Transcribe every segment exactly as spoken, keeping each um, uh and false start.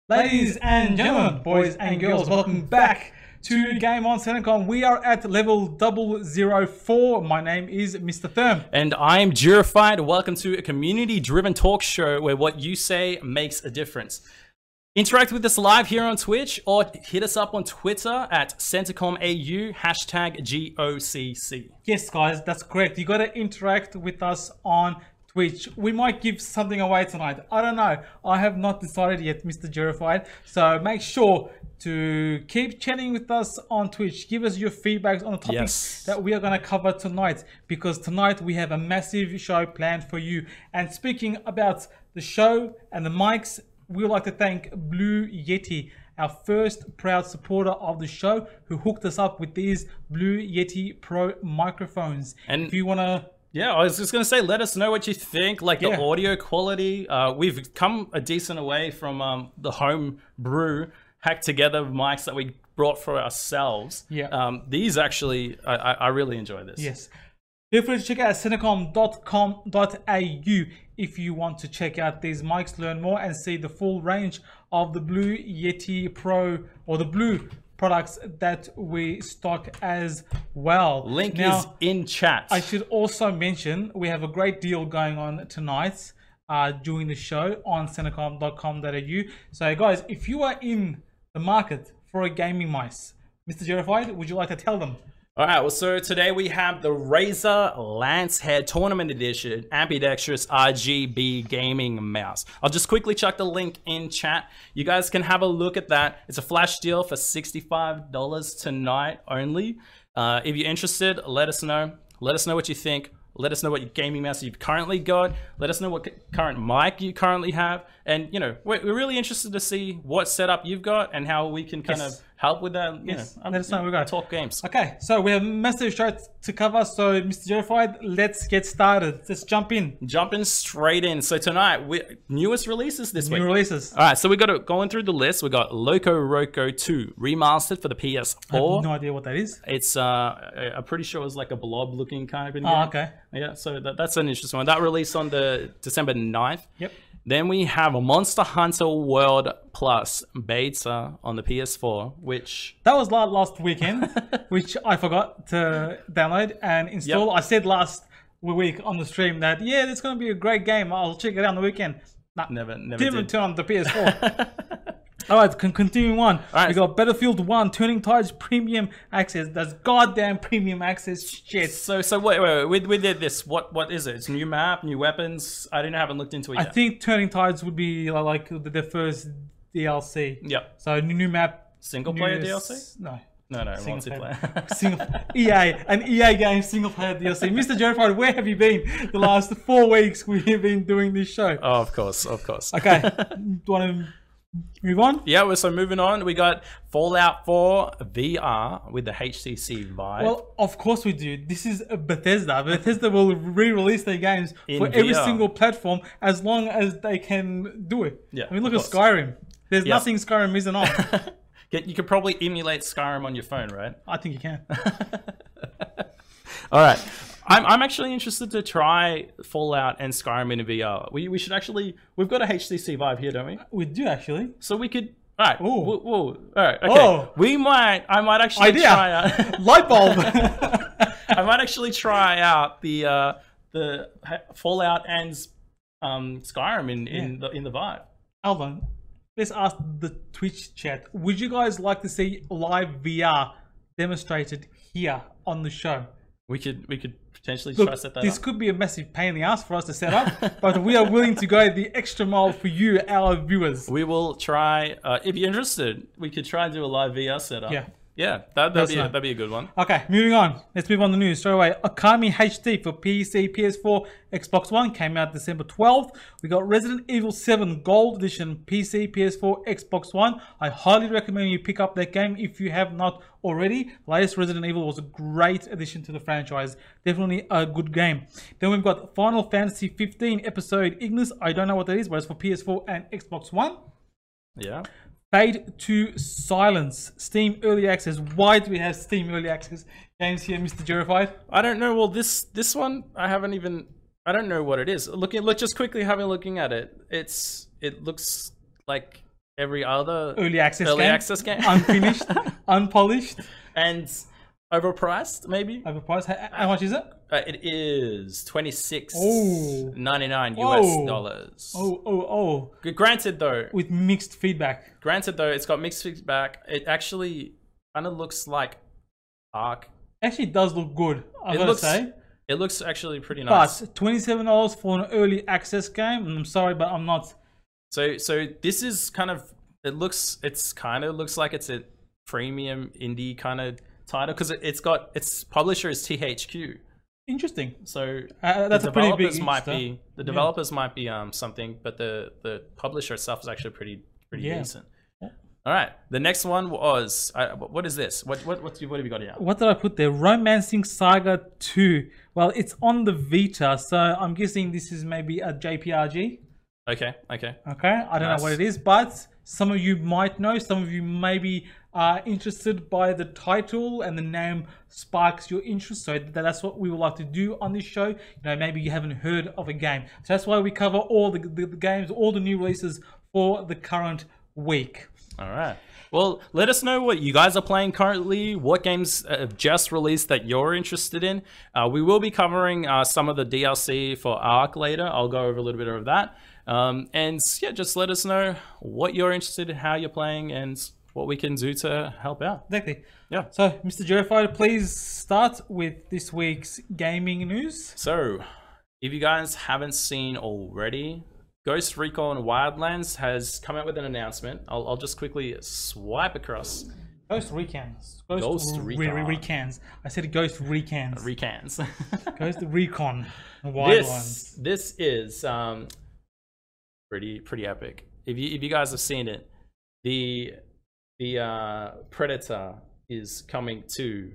Ladies and gentlemen, boys and girls, welcome back to Game On Senecom. We are at level double zero four. My name is Mister Therm. And I'm Jurified. Welcome to a community-driven talk show where what you say makes a difference. Interact with us live here on Twitch or hit us up on Twitter at CentecomAU, hashtag G O C C. Yes, guys, that's correct. You got to interact with us on Twitch. We might give something away tonight. I don't know. I have not decided yet, Mister Jurified. So make sure to keep chatting with us on Twitch. Give us your feedbacks on the topics Yes. that we are going to cover tonight, because tonight we have a massive show planned for you. And speaking about the show and the mics, we would like to thank Blue Yeti, our first proud supporter of the show, who hooked us up with these Blue Yeti Pro microphones. And if you want to... Yeah, I was just going to say, let us know what you think, like the Yeah. audio quality. Uh, we've come a decent way from um, the home brew, hacked together mics that we brought for ourselves. Yeah. Um, these actually, I, I, I really enjoy this. Yes. Feel free to check out Senecom dot com dot A U if you want to check out these mics, learn more, and see the full range of the Blue Yeti Pro, or the Blue products that we stock as well. Link now, is in chat. I should also mention we have a great deal going on tonight uh, during the show on Senecom dot com dot A U. So guys, if you are in the market for a gaming mice, Mister Jurified, would you like to tell them? All right, well, so today we have the Razer Lancehead Tournament Edition Ambidextrous R G B Gaming Mouse. I'll just quickly chuck the link in chat. You guys can have a look at that. It's a flash deal for sixty-five dollars tonight only. Uh, if you're interested, let us know. Let us know what you think. Let us know what your gaming mouse you've currently got. Let us know what current mic you currently have. And, you know, we're, we're really interested to see what setup you've got and how we can kind Yes. of help with that. You Yes, know, let us know. We got talk games. Okay, so we have a massive show to cover. So, Mister Jurified, let's get started. Let's jump in. Jumping straight in. So tonight, we, newest releases this New week. releases. All right, so we got to going through the list. We got Loco Roco two remastered for the P S I have four. no idea what that is. It's uh, I- I'm pretty sure it was like a blob-looking kind of game. Oh, okay. Yeah, so that, that's an interesting one. That released on the December ninth. Yep. Then we have a Monster Hunter World Plus beta on the P S four, which That was la- last weekend, which I forgot to download and install. Yep. I said last week on the stream that, yeah, it's going to be a great game. I'll check it out on the weekend. Nah, never, never didn't even did. turn on the P S four. All right, con- continuing on. right. We got Battlefield one Turning Tides Premium Access. That's goddamn premium access shit. So, so wait, wait, wait. We, we did this. What, what is it? It's new map, new weapons. I didn't haven't looked into it I yet. think Turning Tides would be like the, the first D L C. Yep. So new, new map. Single player new D L s- C? No. No, no, Single multiplayer. Single E A, an E A game single player D L C. Mister Jurified, where have you been the last four weeks we've been doing this show? Oh, of course, of course. Okay, do you want to move on? Yeah, well, so moving on, we got Fallout four V R with the H T C Vive. Well, of course we do. This is a Bethesda. Bethesda will re-release their games In for every V R. single platform as long as they can do it. Yeah, I mean, look of at course. Skyrim. There's Yeah. nothing Skyrim isn't on. you could probably emulate Skyrim on your phone, right? I think you can. All right. I'm, I'm actually interested to try Fallout and Skyrim in V R. We, we should actually, we've got a H T C Vive here, don't we? We do actually. So we could, all right. Ooh. Whoa, whoa, all right, okay. Oh. We might, I might actually Idea. try out, Light bulb. I might actually try out the, uh, the Fallout and um, Skyrim in, in, the, in the Vive. Hold on. Let's ask the Twitch chat. Would you guys like to see live V R demonstrated here on the show? We could, we could potentially Look, try to set that this up. could be a massive pain in the ass for us to set up, but we are willing to go the extra mile for you, our viewers. We will try, uh, if you're interested, we could try and do a live V R setup. Yeah. Yeah, that, that'd, That's be a, fine. that'd be a good one. Okay, moving on. Let's move on to the news straight away. Okami H D for P C, P S four, Xbox One came out December twelfth. We got Resident Evil seven Gold Edition, P C, P S four, Xbox One. I highly recommend you pick up that game if you have not already. Latest Resident Evil was a great addition to the franchise. Definitely a good game. Then we've got Final Fantasy fifteen Episode Ignis. I don't know what that is, but it's for P S four and Xbox One. Yeah. Fade to Silence, Steam Early Access. Why do we have Steam Early Access games here, Mister Jurified? I don't know. Well, this this one I haven't even. I don't know what it is. Looking, look, just quickly having looking at it. It's it looks like every other Early access early game. access game. Unfinished, unpolished, And overpriced, maybe. overpriced. How, how much is it? Uh, it is twenty-six Oh. ninety-nine U Whoa. S dollars. Oh, oh, oh. G- Granted, though, With mixed feedback. granted though, it's got mixed feedback. It actually kind of looks like Ark. Actually, it does look good, I It gotta looks, say. it looks actually pretty nice. But twenty-seven dollars for an early access game. I'm sorry, but I'm not. So, so this is kind of. It looks. It's kind of looks like it's a premium indie kind of title because it, it's got its publisher is T H Q. Interesting. So Uh, that's the a pretty big developers might stuff. be the developers might be um something, but the the publisher itself is actually pretty pretty Yeah. decent. All right, the next one was uh, what is this? What what what, do, what have you got here? What did I put there? Romancing Saga two. Well, it's on the Vita, so I'm guessing this is maybe a J P R G. Okay, okay. Okay, I don't Nice. know what it is, but some of you might know. Some of you maybe are interested by the title and the name sparks your interest. So that- that's what we would like to do on this show. You know, maybe you haven't heard of a game. So that's why we cover all the, the, the games, all the new releases for the current week. All right. Well, let us know what you guys are playing currently, what games have just released that you're interested in. Uh, we will be covering uh, some of the D L C for Ark later. I'll go over a little bit of that. Um, and yeah, just let us know what you're interested in, how you're playing, and what we can do to help out. Exactly. Yeah. So, Mister Jerified, please start with this week's gaming news. So, if you guys haven't seen already, Ghost Recon Wildlands has come out with an announcement. I'll, I'll just quickly swipe across. Ghost Recons. Ghost, Ghost re- Recon. re- Recons. I said Ghost Recons. Recans. Ghost Recon. Wildlands. this this is um pretty pretty epic. If you if you guys have seen it, the the uh, Predator is coming to.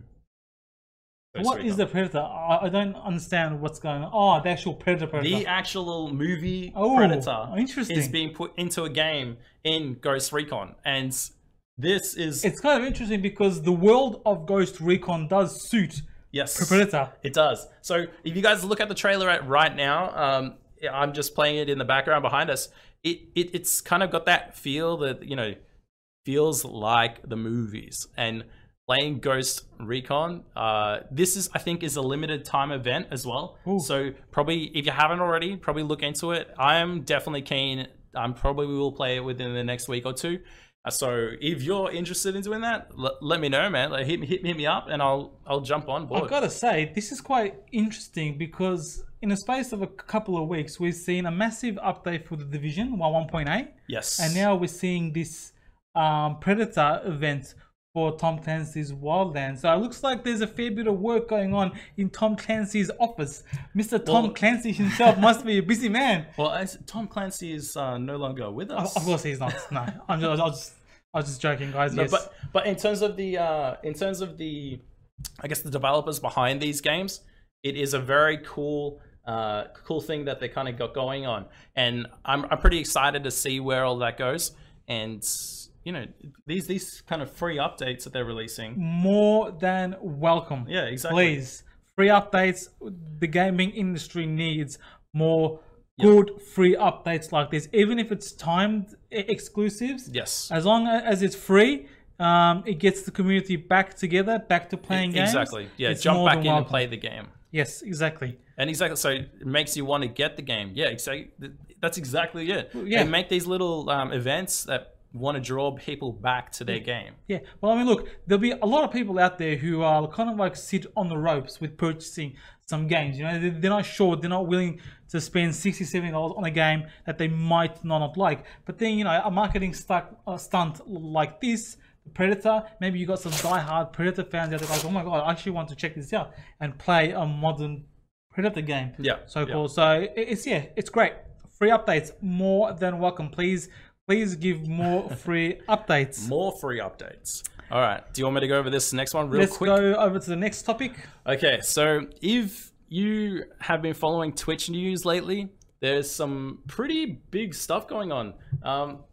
Ghost What is Recon. the Predator? I, I don't understand what's going on. Oh, the actual Predator Predator. The actual movie Oh, Predator interesting. is being put into a game in Ghost Recon, and this is It's kind of interesting because the world of Ghost Recon does suit yes, Predator. it does. So if you guys look at the trailer at right now, um, I'm just playing it in the background behind us. It, it it's kind of got that feel that you know feels like the movies and. Playing Ghost Recon, uh, this is I think is a limited time event as well. Ooh. So probably if you haven't already, probably look into it. I am definitely keen. I'm probably will play it within the next week or two. Uh, so if you're interested in doing that, l- let me know, man. Like hit me, hit, hit me up, and I'll I'll jump on board. I've got to say, this is quite interesting because in the space of a couple of weeks, we've seen a massive update for the Division one point eight, Yes, and now we're seeing this um, Predator event for Tom Clancy's Wildlands. So it looks like there's a fair bit of work going on in Tom Clancy's office. Mister Tom Well- Clancy himself must be a busy man. well, as Tom Clancy is uh, no longer with us. Of course he's not. No, I'm just, I was just, I was just joking, guys. No, Yes. but but in terms of the uh, in terms of the, I guess the developers behind these games, it is a very cool uh, cool thing that they kind of got going on, and I'm I'm pretty excited to see where all that goes. And you know these these kind of free updates that they're releasing. More than welcome. Yeah, exactly. Please, free updates. The gaming industry needs more good free updates like this, even if it's timed e- exclusives. Yes. As long as it's free, um, it gets the community back together, back to playing games. Exactly. Yeah. It's Jump more back than in and welcome. play the game. Yes, exactly. And exactly, so it makes you want to get the game. Yeah, exactly. That's exactly it. yeah. And make these little um, events that want to draw people back to their game. Yeah, well, I mean, look, there'll be a lot of people out there who are kind of like sit on the ropes with purchasing some games. You know, they- they're not sure, they're not willing to spend sixty, seventy dollars on a game that they might not, not like. But then, you know, a marketing stunt, uh, stunt like this, Predator, maybe you got some diehard Predator fans out there like, oh my god, I actually want to check this out and play a modern Predator game. Yeah, So yeah. cool. So it- it's, yeah, it's great. Free updates, more than welcome. Please, please give more free updates. More free updates. All right. Do you want me to go over this next one real Let's quick? go over to the next topic. Okay. So if you have been following Twitch news lately, there's some pretty big stuff going on. Um,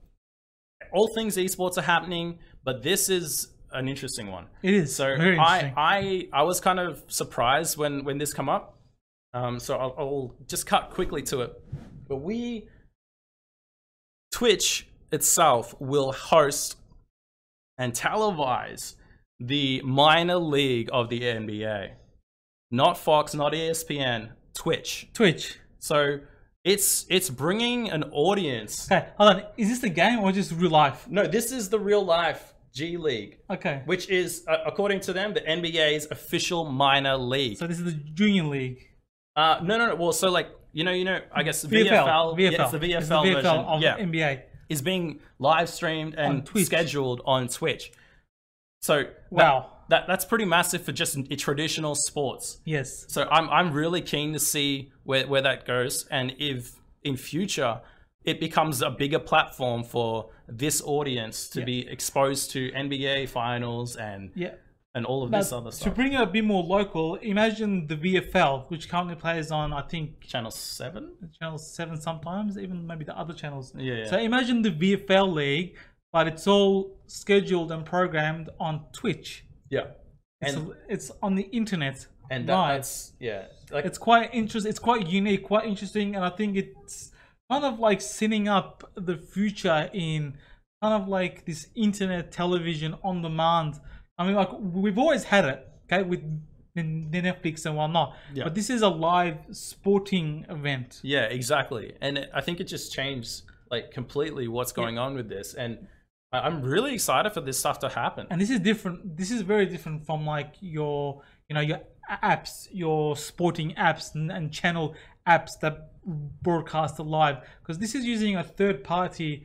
all things esports are happening, but this is an interesting one. It is So very interesting. I, I I was kind of surprised when when this come up. Um, so I'll, I'll just cut quickly to it. But we Twitch itself will host and televise the minor league of the N B A. Not Fox, not E S P N, Twitch. Twitch. So it's it's bringing an audience. Okay, hold on. Is this the game or just real life? No, this is the real life G League. Okay. Which is, uh, according to them, the N B A's official minor league. So this is the junior league. Uh, no, no, no. Well, so like, you know, you know, I guess V F L. V F L. V F L. Yeah, it's the V F L, it's the V F L version. of Yeah. N B A. Is being live streamed and On Twitch. scheduled on Twitch. So Wow. that, that that's pretty massive for just traditional sports. Yes. So I'm I'm really keen to see where, where that goes, and if in future it becomes a bigger platform for this audience to Yeah. be exposed to N B A finals and Yeah. and all of Now, this other to stuff. bring it a bit more local, imagine the V F L, which currently plays on, I think, Channel seven? channel seven sometimes, even maybe the other channels. Yeah, yeah. So imagine the V F L league, but it's all scheduled and programmed on Twitch. Yeah. It's, And it's on the internet. and that, live. that's yeah. Like It's quite interesting. It's quite unique, quite interesting, and I think it's kind of like setting up the future in kind of like this internet television on demand. I mean, like we've always had it, okay, with the Netflix and whatnot. Yeah. But this is a live sporting event. Yeah, exactly. And it, I think it just changed like completely what's going on with this. And I- I'm really excited for this stuff to happen. And this is different. This is very different from like your, you know, your apps, your sporting apps and, and channel apps that broadcast live. Because this is using a third-party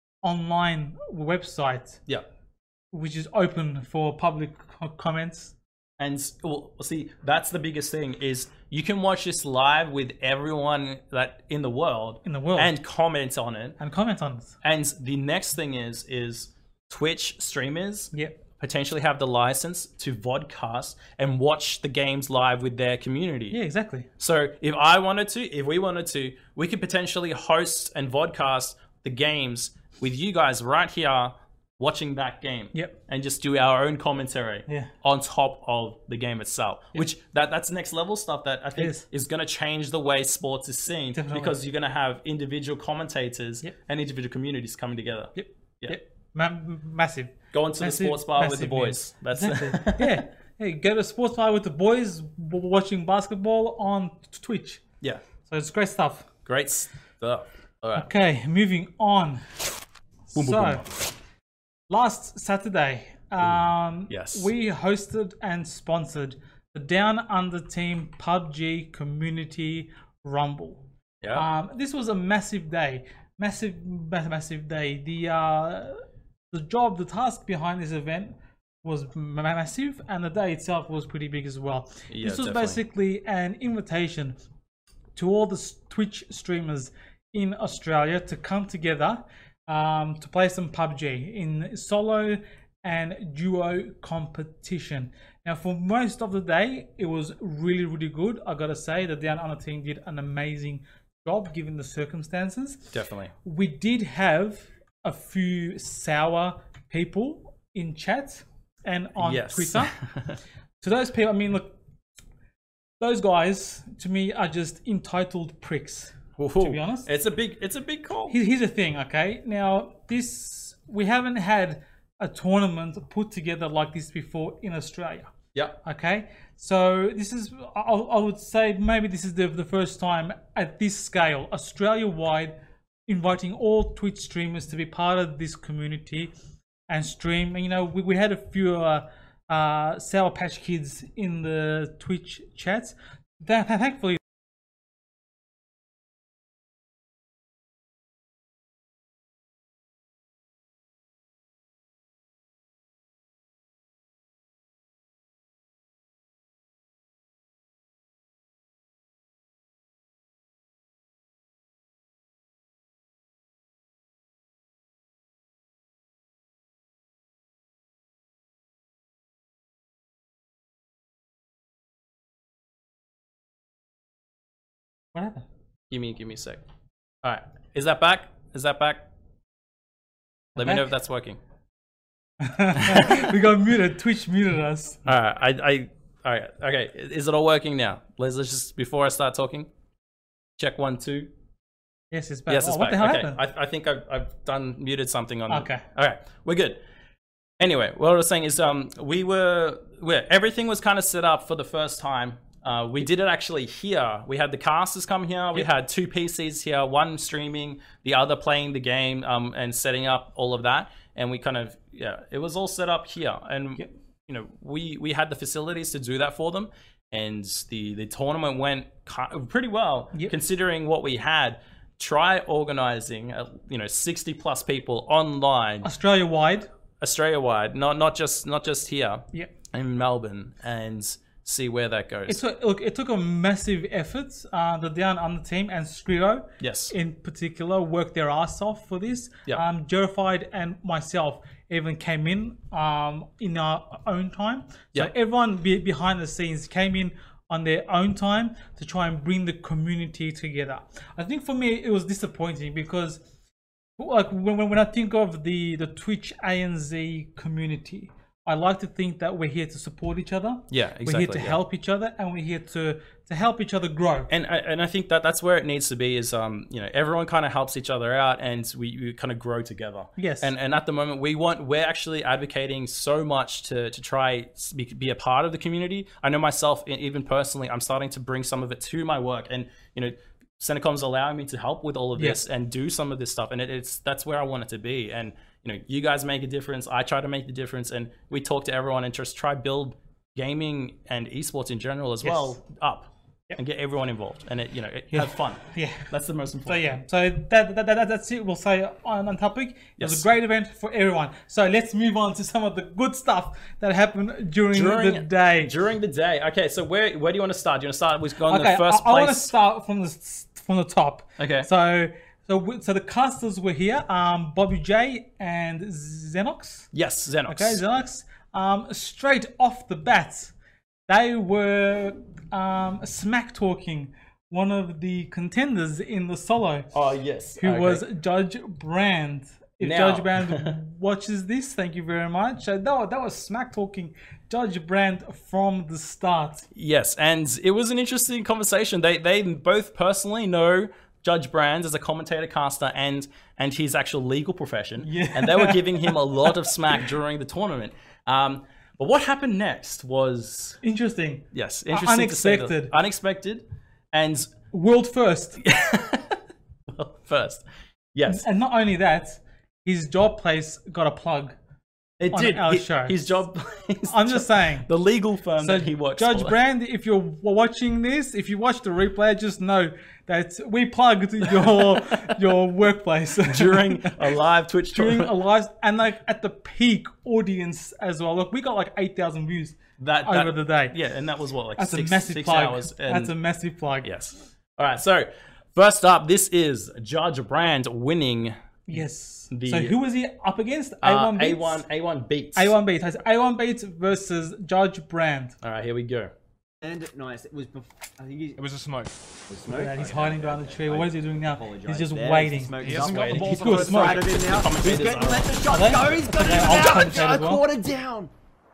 online website, Yeah. which is open for public co- comments. And well, see, that's the biggest thing is you can watch this live with everyone that in the world In the world. and comment on it. And comment on it. And the next thing is is Twitch streamers Yeah. potentially have the license to vodcast and watch the games live with their community. Yeah, exactly. So if I wanted to, if we wanted to, we could potentially host and vodcast the games with you guys right here watching that game. Yep. And just do our own commentary Yeah. on top of the game itself. Which that that's next level stuff that I think is. is going to change the way sports is seen. Definitely. Because you're going to have individual commentators Yep. and individual communities coming together. Yep. Yeah. Yep. Ma- massive. Going to Massive, the sports bar with the massive boys. news. That's Exactly. Yeah. Hey, go to a sports bar with the boys w- watching basketball on t- Twitch. yeah. So it's great stuff. Great stuff. All right. Okay, moving on. Boom, boom, so, boom. last Saturday, um, yes. we hosted and sponsored the Down Under Team P U B G Community Rumble. Yeah. Um, this was a massive day, massive, ma- massive day. The uh, the job, the task behind this event was ma- massive, and the day itself was pretty big as well. Yeah, this was definitely. basically an invitation to all the s- Twitch streamers in Australia to come together um, to play some P U B G in solo and duo competition. Now, for most of the day, it was really, really good. I gotta say, the Down Under team did an amazing job given the circumstances. Definitely. We did have a few sour people in chat and on Yes. Twitter. To those people, I mean, look, those guys to me are just entitled pricks. To be honest. it's a big, it's a big call. Here- Here's the thing, okay? Now, this we haven't had a tournament put together like this before in Australia. Yeah. Okay, so this is I, I would say maybe this is the, the first time at this scale, Australia wide, inviting all Twitch streamers to be part of this community and stream. And, you know, we, we had a few uh, uh, Sour Patch Kids in the Twitch chats. That, thankfully. What happened? Give me, give me a sec. All right. Is that back? Is that back? Let me know Back? if that's working. We got muted. Twitch muted us. All right. I, I, all right. Okay. Is it all working now? Let's, let's just, before I start talking, check one, two. Yes, it's back. Yes, Oh, it's what back. the hell Okay, happened? I, I think I've, I've done muted something on. Okay. All right, we're good. Anyway, what I was saying is, um, we were, we everything was kind of set up for the first time. Uh, we did it actually here. We had the casters come here. We Yep. had two P Cs here, one streaming, the other playing the game, um, and setting up all of that. And we kind of, yeah, it was all set up here. And Yep. you know, we we had the facilities to do that for them, and the the tournament went ki- pretty well Yep. considering what we had. Try organizing, uh, you know, sixty plus people online, Australia wide. Australia wide, not not just not just here Yeah. in Melbourne, and see where that goes. It took, look, it took a massive effort. Uh, the Down Under team and Skrio Yes. in particular worked their ass off for this. Yeah. Um, Jerified and myself even came in um, in our own time. So Yeah. everyone be, behind the scenes came in on their own time to try and bring the community together. I think for me it was disappointing because like when, when when I think of the the Twitch A N Z community, I like to think that we're here to support each other. Yeah, We're here exactly, to yeah. help each other, and we're here to to help each other grow. and I- and I think that that's where it needs to be. Is um you know, everyone kind of helps each other out, and we, we kind of grow together. Yes. And and at the moment we want we're actually advocating so much to to try be, be a part of the community. I know myself, e- even personally, I'm starting to bring some of it to my work, and you know, Centacom's allowing me to help with all of this and do some of this stuff, and it, it's that's where I want it to be. And you know, you guys make a difference. I try to make the difference, and we talk to everyone and just try build gaming and esports in general as Yes. well up. And get everyone involved, and it, you know, it, have fun. Yeah. That's the most So important. yeah, so that, that, that that's it. We'll say on, on topic. It was Yes. a great event for everyone. So let's move on to some of the good stuff that happened during, the day. During the day. Okay, so where where do you want to start? Do you want to start with going Okay, the first I, I want to place? start from the s- from the top. Okay. So so we- so the casters were here. Um, Bobby J and Xenox. Yes, Xenox. Okay, Xenox. Um, straight off the bat, they were um, smack talking one of the contenders in the solo, Oh yes. who Okay. was Judge Brand. If Now- Judge Brand watches this, thank you very much. Uh, that, was, that was smack talking Judge Brand from the start. Yes, and it was an interesting conversation. They they both personally know Judge Brand as a commentator, caster, and and his actual legal profession. Yeah. And they were giving him a lot of smack during the tournament. Um, but what happened next was Interesting. yes, interesting. to say the- Unexpected. unexpected, and World first. well, first, yes, And not only that, his job place got a plug. it on did. our Hi- show. His job. his I'm job- just saying. the legal firm So that he works Judge for. Brand, if you're watching this, if you watch the replay, just know that we plugged your your workplace during a live Twitch during tournament. a live and like at the peak audience as well. Look, we got like eight thousand views that, over that- the day. Yeah, and that was what like That's six, a massive six plug. hours. And That's a massive plug. yes. All right. So first up, this is Judge Brand winning Yes. The- so who was he up against? uh, A one A Beats. one A one beats. A one Beats. A one Beats versus Judge Brand. All right, here we go. And nice. It was. Bef- I think he It was a smoke. was smoke. Yeah, he's hiding behind the tree. What is he doing now? Apologise He's just there. waiting. The smoke He is hasn't up. got the ball He's for good the smoke. Side of him now. He's commentators getting are- let the Are shot they? go. He's got Okay, it I'll down. commentate as A well. quarter down.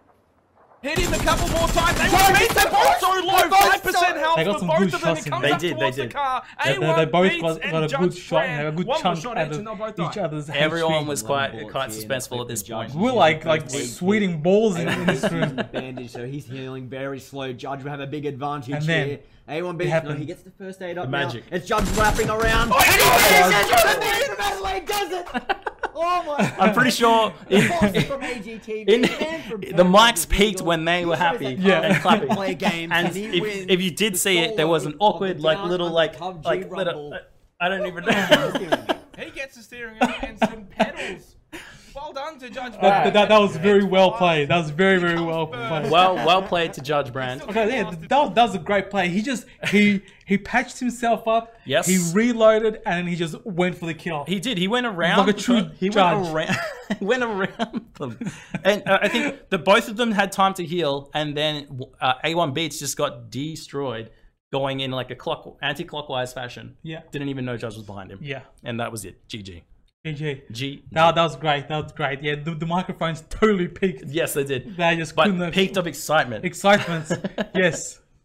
Hit him a couple more times. They were beat. They're both so low. They're both Five percent so- health They got for some both good of them. shots It in comes there. They up did, they towards did. the car. They, A one they both beats got, and got a good Judge shot and a Brand. good One chunk was shot out each of and they'll both each die. other's Everyone H P. was quite quite suspenseful at this point. We're like like sweating balls in, in this room. Bandage, so he's healing very slow. Judge will have a big advantage And then here. A one beats. No, happened. he gets the first aid up The now. magic. It's Judge wrapping around. Oh, and he God. finishes! The man from Adelaide does it! Oh my! I'm pretty sure Boss from A G T V, in, man from the Perth mics is peaked legal. when they He were shows happy that Yeah. Carl and clapping. can play games, And and he if, wins if you did the see it, there was an solo of awkward, the like Down little, Under like, P U B G like little. Rumble. I don't even know. He gets the steering wheel and some pedals. Well done to Judge That, Brand. that, that was very well played. That was very, very He well comes played. first. well, well played to Judge Brand. Okay, yeah, that, was- that was a great play. He just he he patched himself up. Yes. He reloaded and he just went for the kill. He did. He went around. Like a true he judge. went around. He went around them, and uh, I think the both of them had time to heal, and then uh, A one Beats just got destroyed, going in like a clock anti-clockwise fashion. Yeah. Didn't even know Judge was behind him. Yeah. And that was it. G G. G G. G. That, that was great. That was great. Yeah, the, the microphones totally peaked. Yes, they did. They just But couldn't have peaked of excitement. excitement. Yes.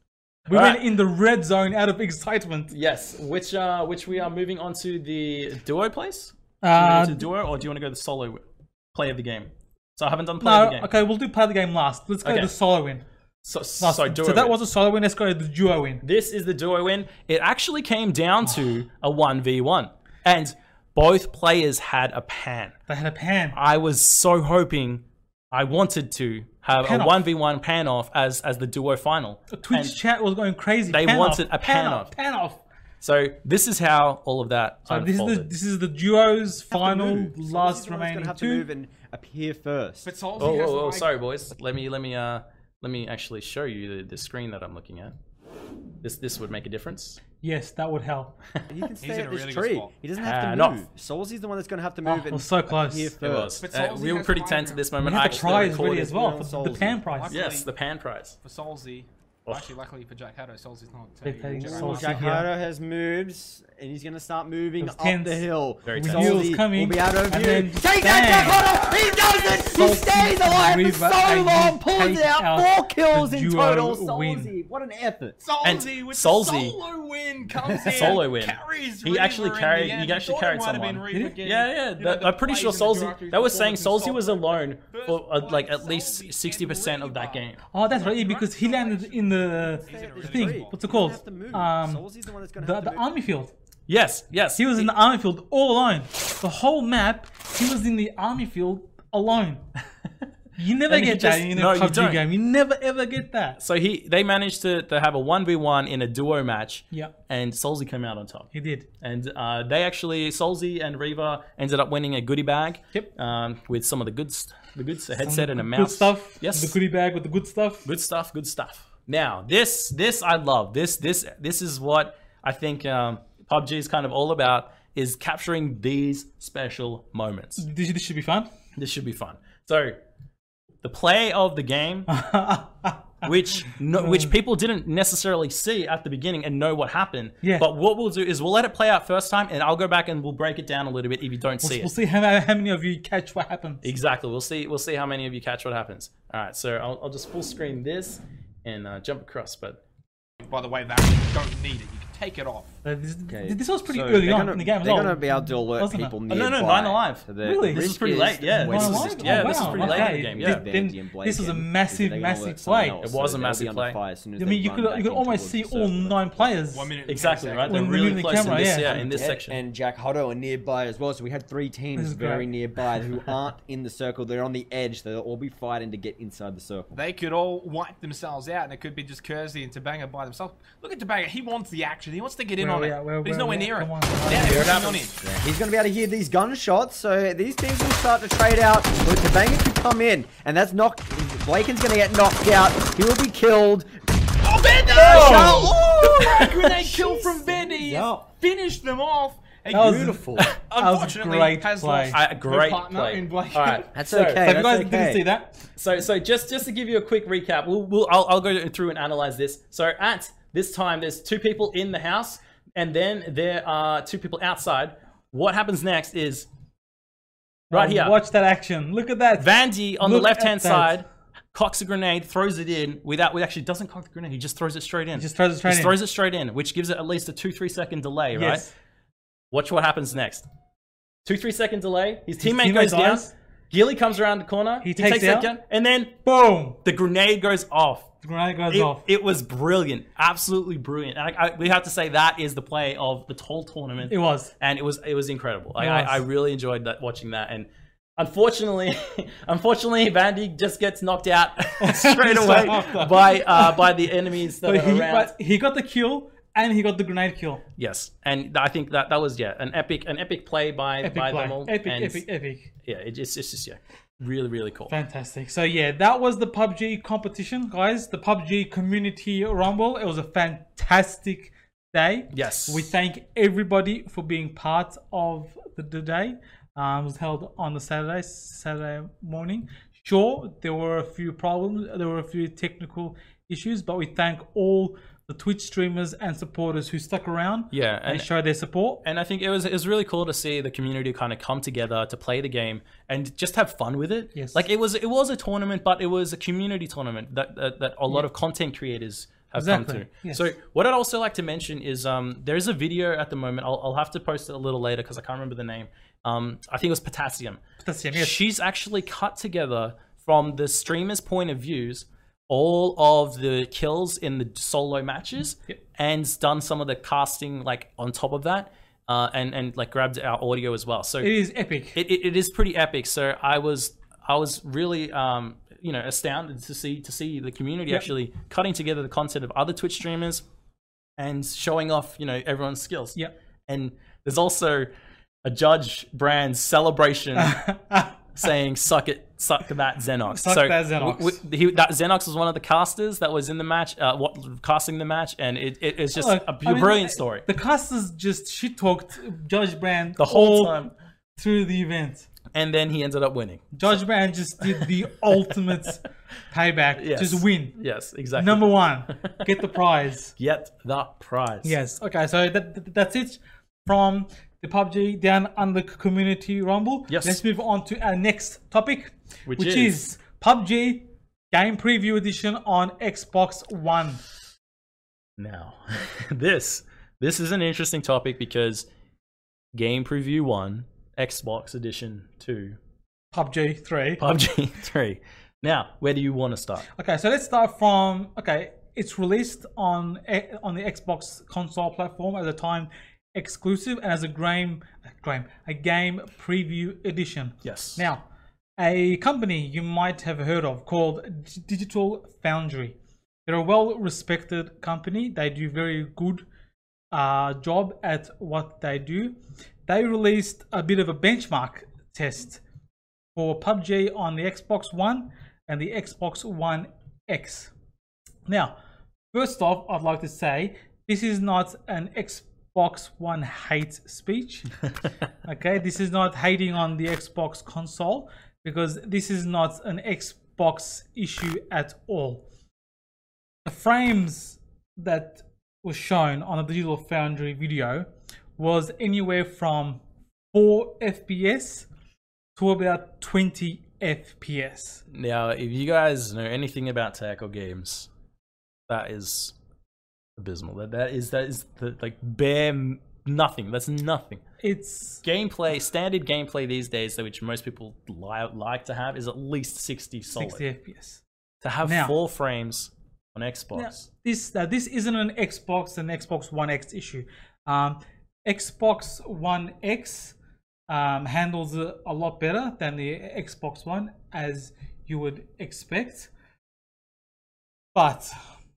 We All went right. in the red zone out of excitement. Yes, which uh, which we are moving on to the duo place. Do you Uh, want to do duo, or do you want to go the solo play of the game? So I haven't done play of no, the game. okay, we'll do play the game last. Let's go Okay. to the solo win. So, Last- so, duo so that win. was a solo win. Let's go to the duo win. This is the duo win. It actually came down to a one v one, and both players had a pan. They had a pan. I was so hoping, I wanted to have Pan a off. one v one pan off as as the duo final. Twitch And chat was going crazy. They pan wanted off, a pan off. Pan off. so this is how all of that So this is the unfolded. this is the duos final Move. Solzzi's last the one that's remaining gonna have two. to move and appear first. But Solzy Oh, has oh, oh, like, sorry, boys. Let me let me uh let me actually show you the, the screen that I'm looking at. This this would make a difference. Yes, that would help. He can stay in at a this really good tree. spot. He doesn't have to Pan off. move. Solzy's the one that's going to have to Oh, move it and was so close. appear It It was. first. But Uh, Solzy we were has pretty the tense high at this We moment. had I the actually prize ready recorded- as well on for the Solzy. pan prize. Yes, the pan prize. for Solzy. Actually, luckily for Jack Haddo, Solzy's not. They taking take Jack Solzy. Oh, Haddo. Jack Yeah. Harder has moved, and he's going to start moving It was up tense. the hill. Very With tense. heels Solzy coming, will be out of and view. then Take that, bang. Jack Harder! He does it! He Solzy stays alive River, for so and long, you pulls take it out, out four kills the in duo total. win. Solzy, what an effort. And Solzy with Solzy- the solo win comes in. Solo win. Carries He actually Reaver in carried- the he end. actually thought it carried might have been someone. Reaver Did he? getting, Yeah, yeah. you know, that- the I'm pretty sure plays in the Solzy. directory That was saying performance Solzy and was stuff. alone First for uh, blood, like at Solzy least and sixty percent of that Reaver. game. Oh, that's right. Yeah, because he landed in the He's in a really thing. good spot. What's it He called? doesn't have to move. Um, Solzy's the one that's going to the have to the move. army field. Yes, yes. He was in the army field all alone. The whole map, he was in the army field alone. You never And he get just- that in a no, you P U B G don't. game. You never ever get that. So he they managed to, to have a one v one in a duo match. Yeah. And Solzy came out on top. He did. And uh, they actually, Solzy and Reaver ended up winning a goodie bag. Yep. Um, with some of the goods, the goods, a headset and a Good mouse. stuff. Yes. The goodie bag with the good stuff. Good stuff. Good stuff. Now this, this I love. This, this, this is what I think um, P U B G is kind of all about: is capturing these special moments. This, this should be fun. This should be fun. So, the play of the game, which no, which people didn't necessarily see at the beginning and know what happened. Yeah. But what we'll do is we'll let it play out first time, and I'll go back and we'll break it down a little bit if you don't see We'll it. see how, how many of you catch what happens. Exactly. We'll see. We'll see how many of you catch what happens. All right. So I'll, I'll just full screen this and uh, jump across. But By the way, that you don't need it. You can take it off. Uh, This, Okay, this was pretty so early they're on gonna- in the game as They're well. going to be able to alert Wasn't it? people Oh, nearby. no, no, nine alive. So the Really? This is risk pretty late, yeah. when This Nine is it's alive? just- yeah, Oh, this is wow. pretty late in Okay. the game, This- yeah. then Vandy and Blake this was a in, massive, they're gonna massive alert someone play. else, It so was a they'll be massive under play. fire as soon as I they mean, you run could back you could in almost towards see the all circle. nine players. One minute. and exactly ten right. They're When really moving the close camera, in this, yeah. yeah, in this Ed section. and Jack Hotto are nearby as well, so we had three This teams is very great. nearby who aren't in the circle. They're on the edge. They'll all be fighting to get inside the circle. They could all wipe themselves out, and it could be just Kersey and Tabanga by themselves. Look at Tabanga. He wants the action. He wants to get in Where on we it. at? Where- but he's where nowhere we at? near it. Come on. Now Here they're it pushing on happens. him. Yeah, he's going to be able to hear these gunshots, so these teams will start to trade out. But Tabanga could come in, and that's knock. Blaken's going to get knocked out. He will be killed. Oh, Vandy! Oh! The grenade kill from Vandy Yeah. finished them off. A That was Beautiful. That was a Unfortunately, great has play. lost A great her partner play. in Blake. All right. That's So- okay. So if you that's guys okay. didn't see that, So, so just just to give you a quick recap, we'll, we'll I'll, I'll go through and analyze this. So at this time, there's two people in the house, and then there are two people outside. What happens next is right Oh, here. Watch that action. Look at that. Vandy on the Look left hand at that. side cocks a grenade, throws it in without. Well, actually doesn't cock the grenade. He just throws it straight in. He just throws it straight Just in. throws it straight in, which gives it at least a two three second delay, right? Yes. Watch what happens next. Two three second delay. His teammate teammate goes down. dies. Gilly comes around the corner. He takes that out. gun, and then Boom. the grenade goes off. The grenade goes It, off. it was brilliant, absolutely brilliant. And I, I, we have to say that is the play of the whole tournament. It was. and it was it was incredible. I, It I, was. I really enjoyed that watching that. And unfortunately, unfortunately, Vandy just gets knocked out straight away after. by uh, by the enemies that But are he, around. but he got the kill and he got the grenade kill. Yes, and I think that that was yeah an epic an epic play by Epic by play. them all. Epic, and epic, epic. Yeah, it, it's it's just yeah really really cool. Fantastic. So yeah, that was the P U B G competition, guys. The P U B G Community Rumble. It was a fantastic day. Yes, We thank everybody for being part of the, the day. Um, it was held on the Saturday, Saturday morning. Sure, there were a few problems. There were a few technical issues, but we thank all the Twitch streamers and supporters who stuck around yeah, and and showed their support. And I think it was it was really cool to see the community kind of come together to play the game and just have fun with it. Yes. Like it was it was a tournament, but it was a community tournament that that, that a lot of content creators have Exactly, come to. yes. So what I'd also like to mention is um, there's a video at the moment. I'll, I'll have to post it a little later because I can't remember the name. Um, I think it was Potassium. Potassium, yes. She's actually cut together from the streamer's point of views all of the kills in the solo matches, Yep. and done some of the casting like on top of that, uh, and and like grabbed our audio as well. So It is epic. it, it, it is pretty epic. So I was I was really um, you know astounded to see to see the community Yep. actually cutting together the content of other Twitch streamers and showing off you know everyone's skills. Yep. And there's also a Judge Brand celebration saying "suck it, suck that Xenox." Suck so that Xenox. w- w- he, that Xenox was one of the casters that was in the match, uh, what casting the match, and it, it, it's just Look, a I mean, brilliant story. The casters just shit talked Judge Brand The whole all time. through the event. And then he ended up winning. Judge Brand just did the ultimate payback. Yes. Just win. Yes, exactly. Number one, get the prize. Get the prize. Yes. Okay. So that, that- that's it from the P U B G Down Under Community Rumble. Yes. Let's move on to our next topic, Which which, is? is P U B G Game Preview Edition on Xbox One. Now, this this is an interesting topic because Game Preview one, Xbox Edition two, P U B G three. P U B G three. Now, where do you want to start? Okay, so let's start from okay. It's released on e- on the Xbox console platform at the time exclusive and as a game, game a game preview edition. Yes. Now, a company you might have heard of called D- Digital Foundry. They're a well-respected company. They do very good uh, job at what they do. They released a bit of a benchmark test for P U B G on the Xbox One and the Xbox One X. Now, first off, I'd like to say this is not an Xbox One hate speech. Okay, this is not hating on the Xbox console because this is not an Xbox issue at all. The frames that were shown on the Digital Foundry video was anywhere from four F P S to about twenty F P S. Now, if you guys know anything about tech or games, that is abysmal. That that is that is the, like bare m- nothing. That's nothing. It's Gameplay, standard gameplay these days, which most people li- like to have, is at least sixty solid. sixty F P S. To have Now- four frames on Xbox. Now, this uh, this isn't an Xbox and Xbox One X issue. Um, Xbox One X um, handles it a lot better than the Xbox One, as you would expect. But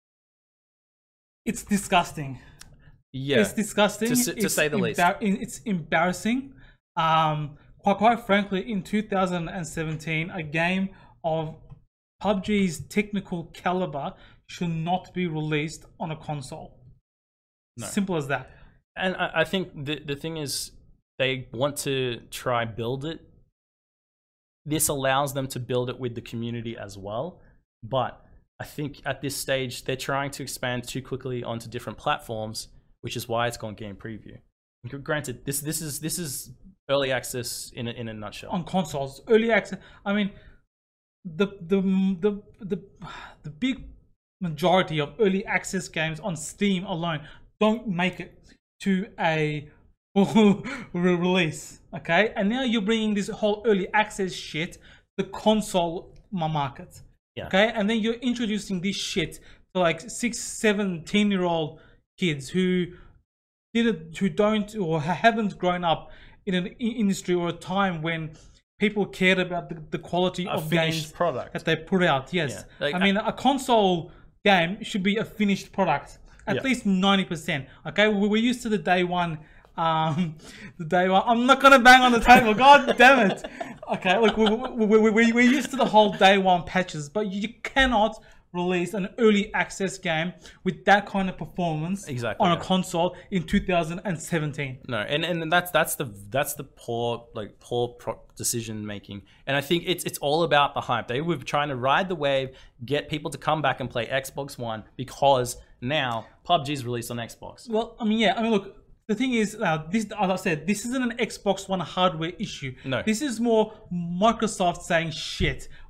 it's disgusting. Yeah, It's disgusting. to s- to It's say the least. embar- It's embarrassing. Um, quite, quite frankly, in two thousand seventeen, a game of P U B G's technical caliber should not be released on a console. No. Simple as that. and I, I think the the thing is, they want to try build it. This allows them to build it with the community as well, but I think at this stage they're trying to expand too quickly onto different platforms, which is why it's gone game preview. Granted, this this is this is early access in a, in a nutshell. On consoles, early access. I mean, the the the the the big majority of early access games on Steam alone don't make it to a full re- release. Okay, and now you're bringing this whole early access shit to the console ma- market. Yeah. Okay, and then you're introducing this shit to like six, seventeen year old kids who didn't, who don't or haven't grown up in an i- industry or a time when people cared about the, the quality A of finished games product. that they put out. Yes, Yeah. Like, I mean a console game should be a finished product, at Yeah. least ninety percent. Okay, we- we're used to the day one. Um, the day one. I'm not gonna bang on the table. God damn it. Okay, look, we, we, we, we, we're used to the whole day one patches, but you cannot release an early access game with that kind of performance Exactly, on yeah. a console in two thousand seventeen. No, and, and that's that's the that's the poor like poor pro- decision making, and I think it's it's all about the hype. They were trying to ride the wave, get people to come back and play Xbox One because now P U B G's released on Xbox. Well, I mean, yeah, I mean, look. The thing is, uh, this, as I said, this isn't an Xbox One hardware issue. No. This is more Microsoft saying, shit,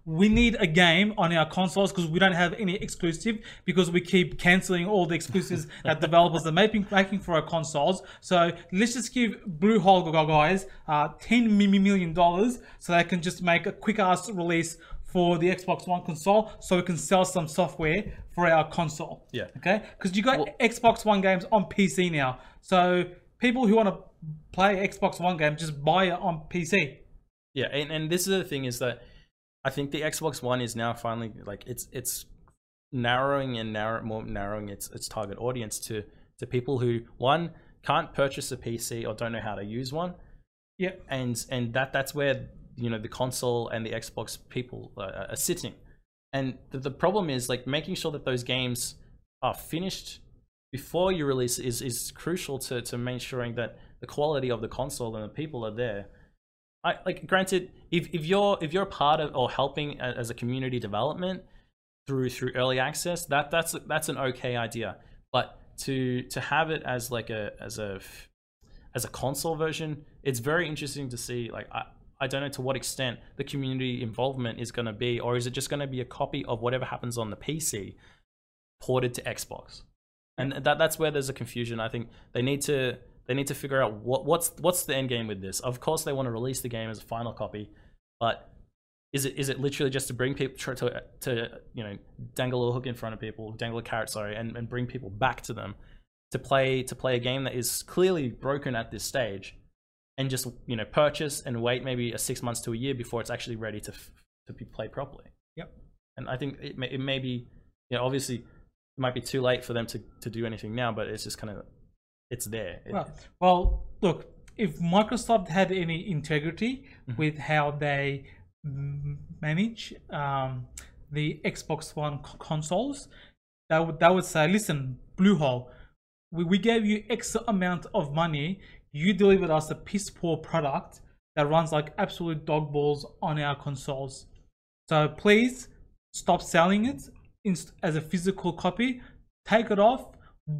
we need a game on our consoles because we don't have any exclusive because we keep canceling all the exclusives that developers are making making for our consoles. So let's just give Bluehole guys uh, ten million dollars so they can just make a quick ass release for the Xbox One console so we can sell some software for our console. Yeah. Okay? Because you got Well- Xbox One games on P C now. So people who want to play Xbox One game, just buy it on P C. Yeah, and, and this is the thing is that I think the Xbox One is now finally like it's it's narrowing and narrow more narrowing its its target audience to to people who one can't purchase a P C or don't know how to use one. Yeah. And and that that's where you know the console and the Xbox people uh, are sitting. And the, the problem is like making sure that those games are finished before you release is is crucial to to make sure that the quality of the console and the people are there. I, like granted, if, if you're if you're part of or helping as a community development through through early access, that that's that's an okay idea. But to to have it as like a as a as a console version, it's very interesting to see. Like I, I don't know to what extent the community involvement is going to be, or is it just going to be a copy of whatever happens on the P C ported to Xbox? And that that's where there's a confusion. I think they need to. They need to figure out what, what's what's the end game with this. Of course, they want to release the game as a final copy, but is it is it literally just to bring people to to you know dangle a hook in front of people, dangle a carrot, sorry, and, and bring people back to them to play to play a game that is clearly broken at this stage, and just you know purchase and wait maybe a six months to a year before it's actually ready to to be played properly. Yep. And I think it may, it may be you know obviously it might be too late for them to to do anything now, but it's just kind of. It's there. It, well, well, look, if Microsoft had any integrity mm-hmm. with how they m- manage um, the Xbox One c- consoles, that would that would say, listen, Bluehole, we, we gave you X amount of money, you delivered us a piss poor product that runs like absolute dog balls on our consoles. So please stop selling it in, as a physical copy, take it off.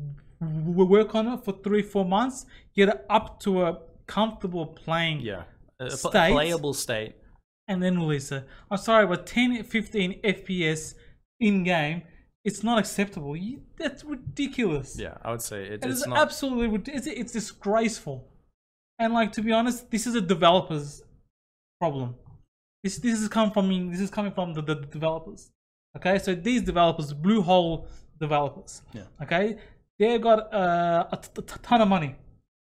We work on it for three, four months, get it up to a comfortable playing yeah, a, state, a playable state, and then release it. I'm sorry, but ten, fifteen F P S in game, it's not acceptable. You, that's ridiculous. Yeah, I would say it, it it's is not absolutely it's, it's disgraceful. And like to be honest, this is a developer's problem. This this is come from this is coming from the, the developers. Okay, so these developers, Bluehole developers. Yeah. Okay. They got uh, a t- t- ton of money,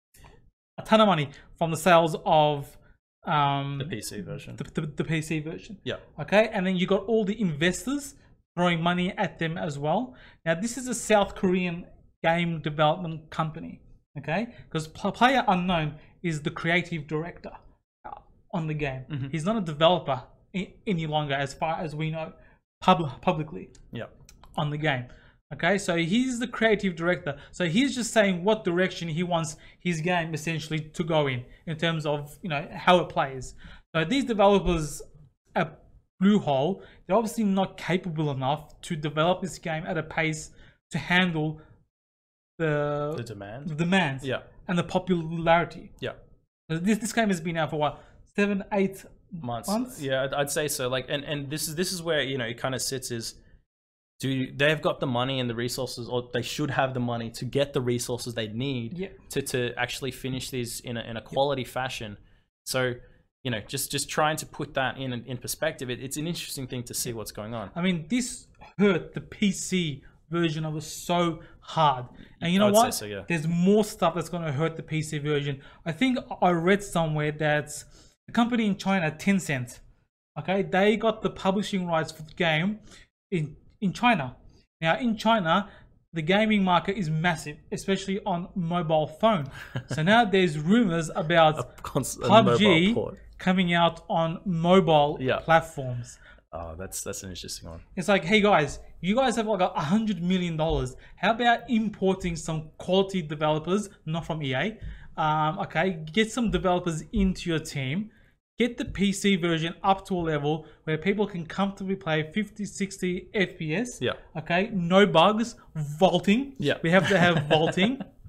a ton of money from the sales of um, the P C version. The, the, the P C version. Yeah. Okay, and then you got all the investors throwing money at them as well. Now this is a South Korean game development company. Okay, because Player Unknown is the creative director on the game. Mm-hmm. He's not a developer any longer, as far as we know, pub- publicly. Yeah. On the game. Okay, so he's the creative director. So he's just saying what direction he wants his game essentially to go in, in terms of, you know, how it plays. So these developers at Bluehole, they're obviously not capable enough to develop this game at a pace to handle the, the demand, the demands yeah. and the popularity. Yeah. So this this game has been out for what, seven, eight months? months? Yeah, I'd, I'd say so. Like, and, and this is this is where you know it kind of sits is. Do they've got the money and the resources, or they should have the money to get the resources they need yeah. to, to actually finish these in a in a quality yeah. fashion. So, you know, just just trying to put that in in perspective, it, it's an interesting thing to see what's going on. I mean, this hurt the P C version of it so hard, and you know I would what? say so, yeah. There's more stuff that's going to hurt the P C version. I think I read somewhere that the company in China, Tencent, okay, they got the publishing rights for the game in. in China. Now in China, the gaming market is massive, especially on mobile phone. So now there's rumors about cons- P U B G coming out on mobile yeah. platforms. Oh, that's that's an interesting one. It's like, hey guys, you guys have like a hundred million dollars. How about importing some quality developers, not from E A? Um, okay, get some developers into your team. Get the P C version up to a level where people can comfortably play fifty, sixty F P S. Yeah. Okay. No bugs. Vaulting. Yeah. We have to have vaulting.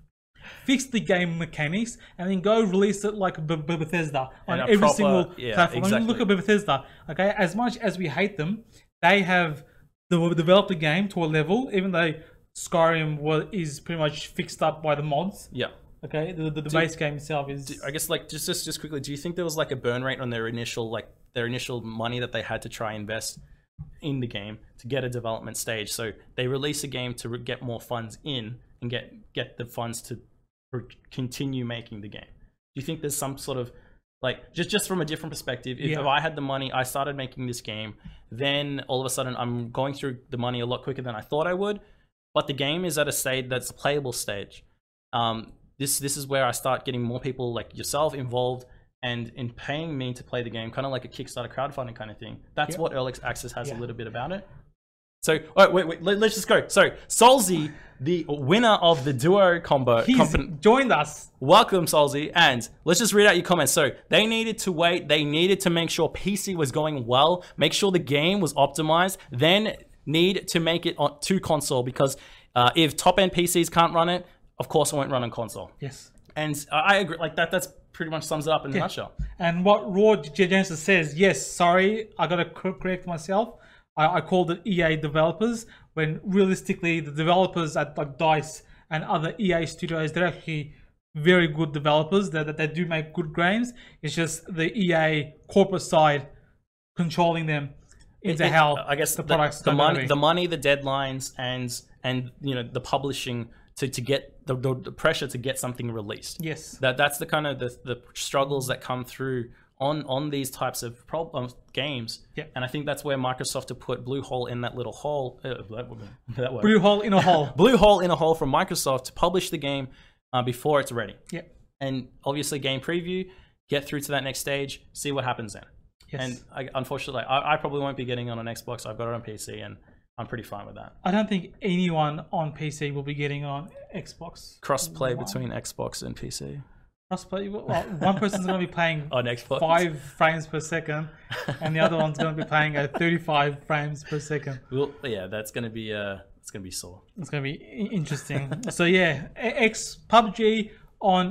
fix the game mechanics, and then go release it like B- B- Bethesda on And a every proper- single yeah, platform. I mean, exactly. look at Bethesda. Okay, as much as we hate them, they have de- developed the game to a level, even though Skyrim was, is pretty much fixed up by the mods. Yeah. Okay, the, the, the base game itself is. I guess like just, just just quickly, do you think there was like a burn rate on their initial like their initial money that they had to try and invest in the game to get a development stage? So they release a game to re- get more funds in and get get the funds to re- continue making the game. Do you think there's some sort of like just just from a different perspective? If, Yeah. if I had the money, I started making this game, then all of a sudden I'm going through the money a lot quicker than I thought I would, but the game is at a stage that's a playable stage. Um, This this is where I start getting more people like yourself involved and in paying me to play the game, kind of like a Kickstarter crowdfunding kind of thing. That's Yeah. what Early Access has Yeah. a little bit about it. So, oh, wait, wait, let, let's just go. So, Solzy, the winner of the duo combo, He's company, joined us. welcome, Solzy. And let's just read out your comments. So, they needed to wait. They needed to make sure P C was going well, make sure the game was optimized, then need to make it on to console because uh, if top end P Cs can't run it, of course, it won't run on console. Yes. And I agree. Like that. That's pretty much sums it up in a Yeah. nutshell. And what Raw Genesis says, yes, sorry, I gotta cor- correct myself. I, I called it E A developers when realistically the developers at like DICE and other E A studios, they're actually very good developers. That that they do make good games. It's just the E A corporate side controlling them into It- it- how I guess the, the, products the are gonna money, be. the money, the deadlines, and and you know the publishing to to get the, the, the pressure to get something released. Yes. That that's the kind of the, the struggles that come through on on these types of problems games. Yeah. And I think that's where Microsoft have put Blue Hole in that little hole. Uh, that, that word. Blue hole in a hole. Blue Hole in a hole from Microsoft to publish the game uh, before it's ready. Yeah. And obviously game preview, get through to that next stage, see what happens then. Yes. And I, unfortunately, I, I probably won't be getting it on an Xbox. I've got it on P C, and I'm pretty fine with that. I don't think anyone on P C will be getting on Xbox. Crossplay One. between Xbox and P C. Crossplay. Well, one person's going to be playing On Xbox. five frames per second, and the other one's going to be playing at thirty-five frames per second. Well, yeah, that's gonna be uh, it's gonna be sore. It's going to be i- interesting. So yeah, X P U B G on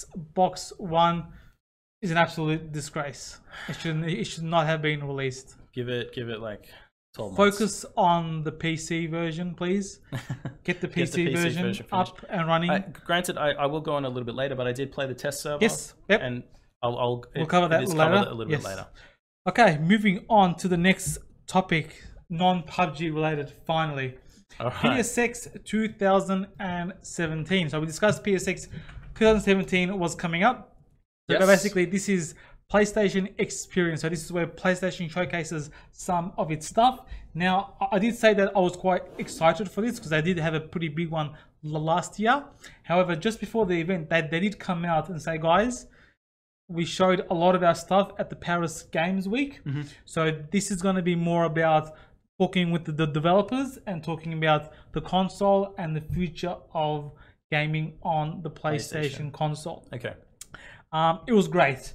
Xbox One is an absolute disgrace. It should it should not have been released. Give it, give it like twelve months. Focus on the P C version, please. Get the P C, Get the P C version, version up and running. I, granted, I, I will go on a little bit later, but I did play the test server. Yes, yep. And I'll, I'll We'll cover that it is later. covered a little Yes. bit later. Okay, moving on to the next topic, non-P U B G related, finally. All right. P S X two thousand seventeen. So we discussed P S X twenty seventeen was coming up. So Yes. basically, this is PlayStation Experience. So this is where PlayStation showcases some of its stuff. Now, I I did say that I was quite excited for this because they did have a pretty big one l- last year. However, just before the event, they, they did come out and say, guys, we showed a lot of our stuff at the Paris Games Week. So this is going to be more about talking with the, the developers and talking about the console and the future of gaming on the PlayStation, PlayStation. console. Okay. Um, it was great.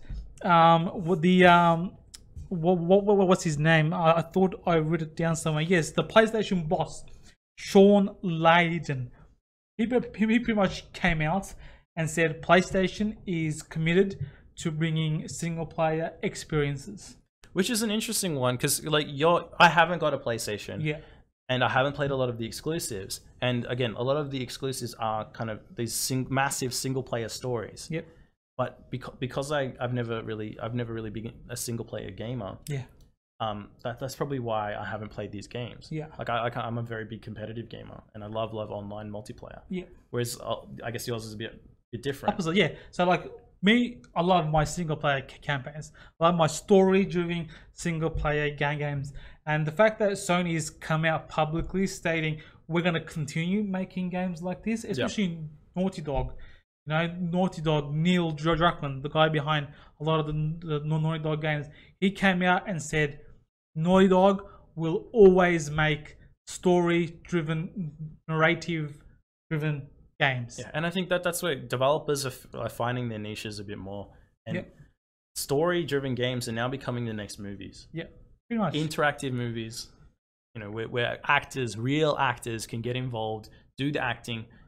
Um, with the um, what, what, what what's his name? I, I thought I wrote it down somewhere. Yes, the PlayStation boss, Sean Layden. He, pre- he pretty much came out and said PlayStation is committed to bringing single player experiences. Which is an interesting one because like you're, I haven't got a PlayStation. Yeah. And I haven't played a lot of the exclusives. And again, a lot of the exclusives are kind of these sing- massive single player stories. Yep. But because because I I've never really I've never really been a single player gamer. Yeah. Um, that that's probably why I haven't played these games. Yeah. Like I, I can't- I'm a very big competitive gamer, and I love love online multiplayer. Yeah. Whereas uh, I guess yours is a bit bit different. Opposite, yeah. So like me, I love my single player c- campaigns. I love my story driven single player game games. And the fact that Sony's come out publicly stating we're going to continue making games like this, especially Naughty Dog. You know, Naughty Dog, Neil Dr- Druckmann, the guy behind a lot of the, the Naughty Dog games, he came out and said Naughty Dog will always make story driven, narrative driven games. Yeah, and I think that that's where developers are, f- are finding their niches a bit more. And Yep. story-driven games are now becoming the next movies. Yeah, pretty much. Interactive movies, you know, where, where actors, real actors, can get involved, do the acting,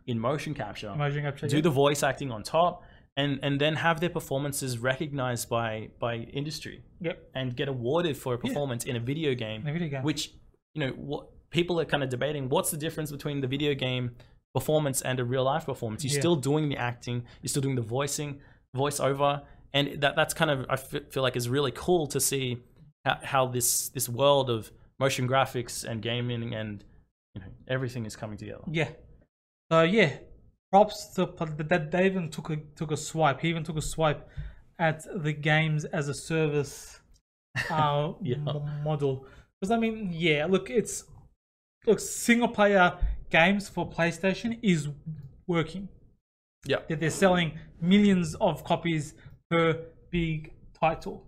in motion capture, Motion capture, do yeah. the voice acting on top, and and then have their performances recognized by by industry. Yep. And get awarded for a performance in a video game. In a video game. Which, you know, what people are kind of debating, what's the difference between the video game performance and a real life performance? You're Yeah. still doing the acting, you're still doing the voicing, voiceover, and that that's kind of, I f- feel like is really cool to see how, how this this world of motion graphics and gaming and, you know, everything is coming together. Yeah. So yeah, props to that they even took a took a swipe. He even took a swipe at the games as a service uh, Yeah. m- model. Because I mean, yeah, look, it's look single player games for PlayStation is working. Yeah. That they're selling millions of copies per big title.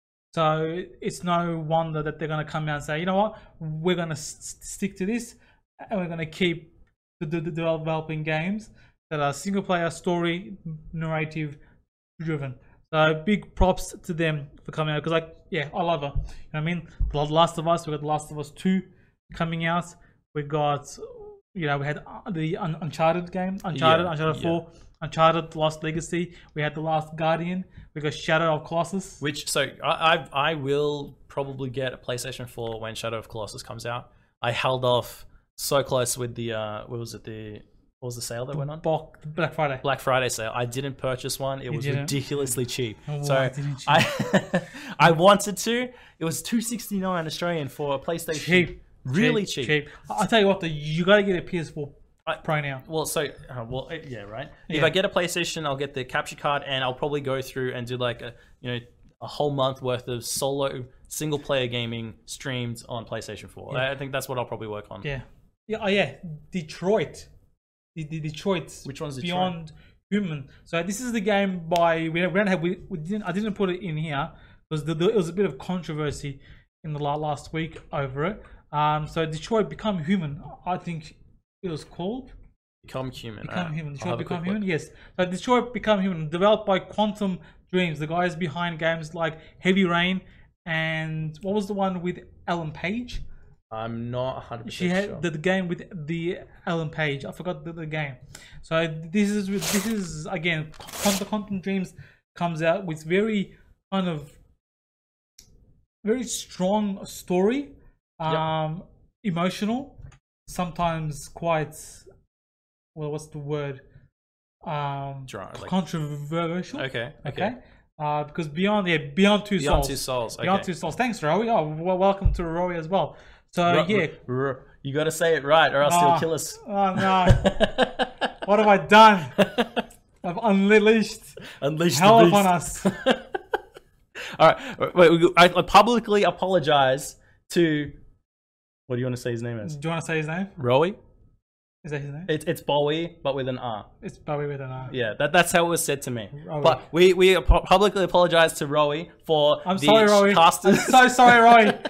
So it's no wonder that they're going to come out and say, you know what, we're going to s- stick to this, and we're going to keep the, the, the developing games that are single player, story, narrative driven. So big props to them for coming out, because like, yeah, I love her. You know what I mean? The Last of Us, we got The Last of Us two coming out. We got, you know, we had uh, the Un- Uncharted game, Uncharted, Yeah, Uncharted yeah. four, Uncharted Lost Legacy. We had The Last Guardian. We got Shadow of Colossus. Which, so I, I I will probably get a PlayStation four when Shadow of Colossus comes out. I held off so close with the, uh, what was it, the, what was the sale that went on? Bok- Black Friday. Black Friday sale. I didn't purchase one. It was didn't? ridiculously cheap. Oh, so why didn't you? I I wanted to. It was two sixty-nine Australian for a PlayStation. Cheap. Really cheap. cheap. I'll tell you what, though, you got to get a P S four I- Pro now. Well, so uh, well, uh, yeah, right. If Yeah. I get a PlayStation, I'll get the capture card, and I'll probably go through and do like a, you know, a whole month worth of solo single player gaming streamed on PlayStation four. I I think that's what I'll probably work on. Yeah. Yeah, oh yeah, Detroit. The, the Detroit. Which one's Detroit? Beyond Human. So this is the game by we don't, we don't have we, we didn't I didn't put it in here because the, the, it was a bit of controversy in the la- last week over it. Um, so Detroit Become Human, I think it was called. Become human. Become Alright, Human. I'll Detroit have a Become quick Human. look. Yes. So Detroit Become Human, developed by Quantum Dreams, the guys behind games like Heavy Rain and what was the one with Ellen Page? I'm not one hundred She percent had sure. the, the game with the Ellen Page. I forgot the, the game. So this is this is again, Quantum, Quantum Dreams comes out with very kind of very strong story, um, emotional, sometimes quite well. What's the word? Um, Dry, like- controversial. Okay. Okay. Okay. Uh, because beyond yeah, beyond two Beyond souls. Two Souls. Beyond okay. two souls. Thanks, Rowie. Oh, well, welcome to Rowie as well. So R- yeah. r- r- you got to say it right, or else Ah. he'll kill us. Oh no! What have I done? I've unleashed Unleash hell the upon beast. us. All right, wait, we- I I publicly apologize to. What do you want to say his name is? Do you want to say his name? Rowie. Is that his name? It's it's Bowie, but with an R. It's Bowie with an R. Yeah, that that's how it was said to me. Rowie. But we we ap- publicly apologize to Rowie for I'm the sorry, Rowie. casters. I'm so sorry, Rowie.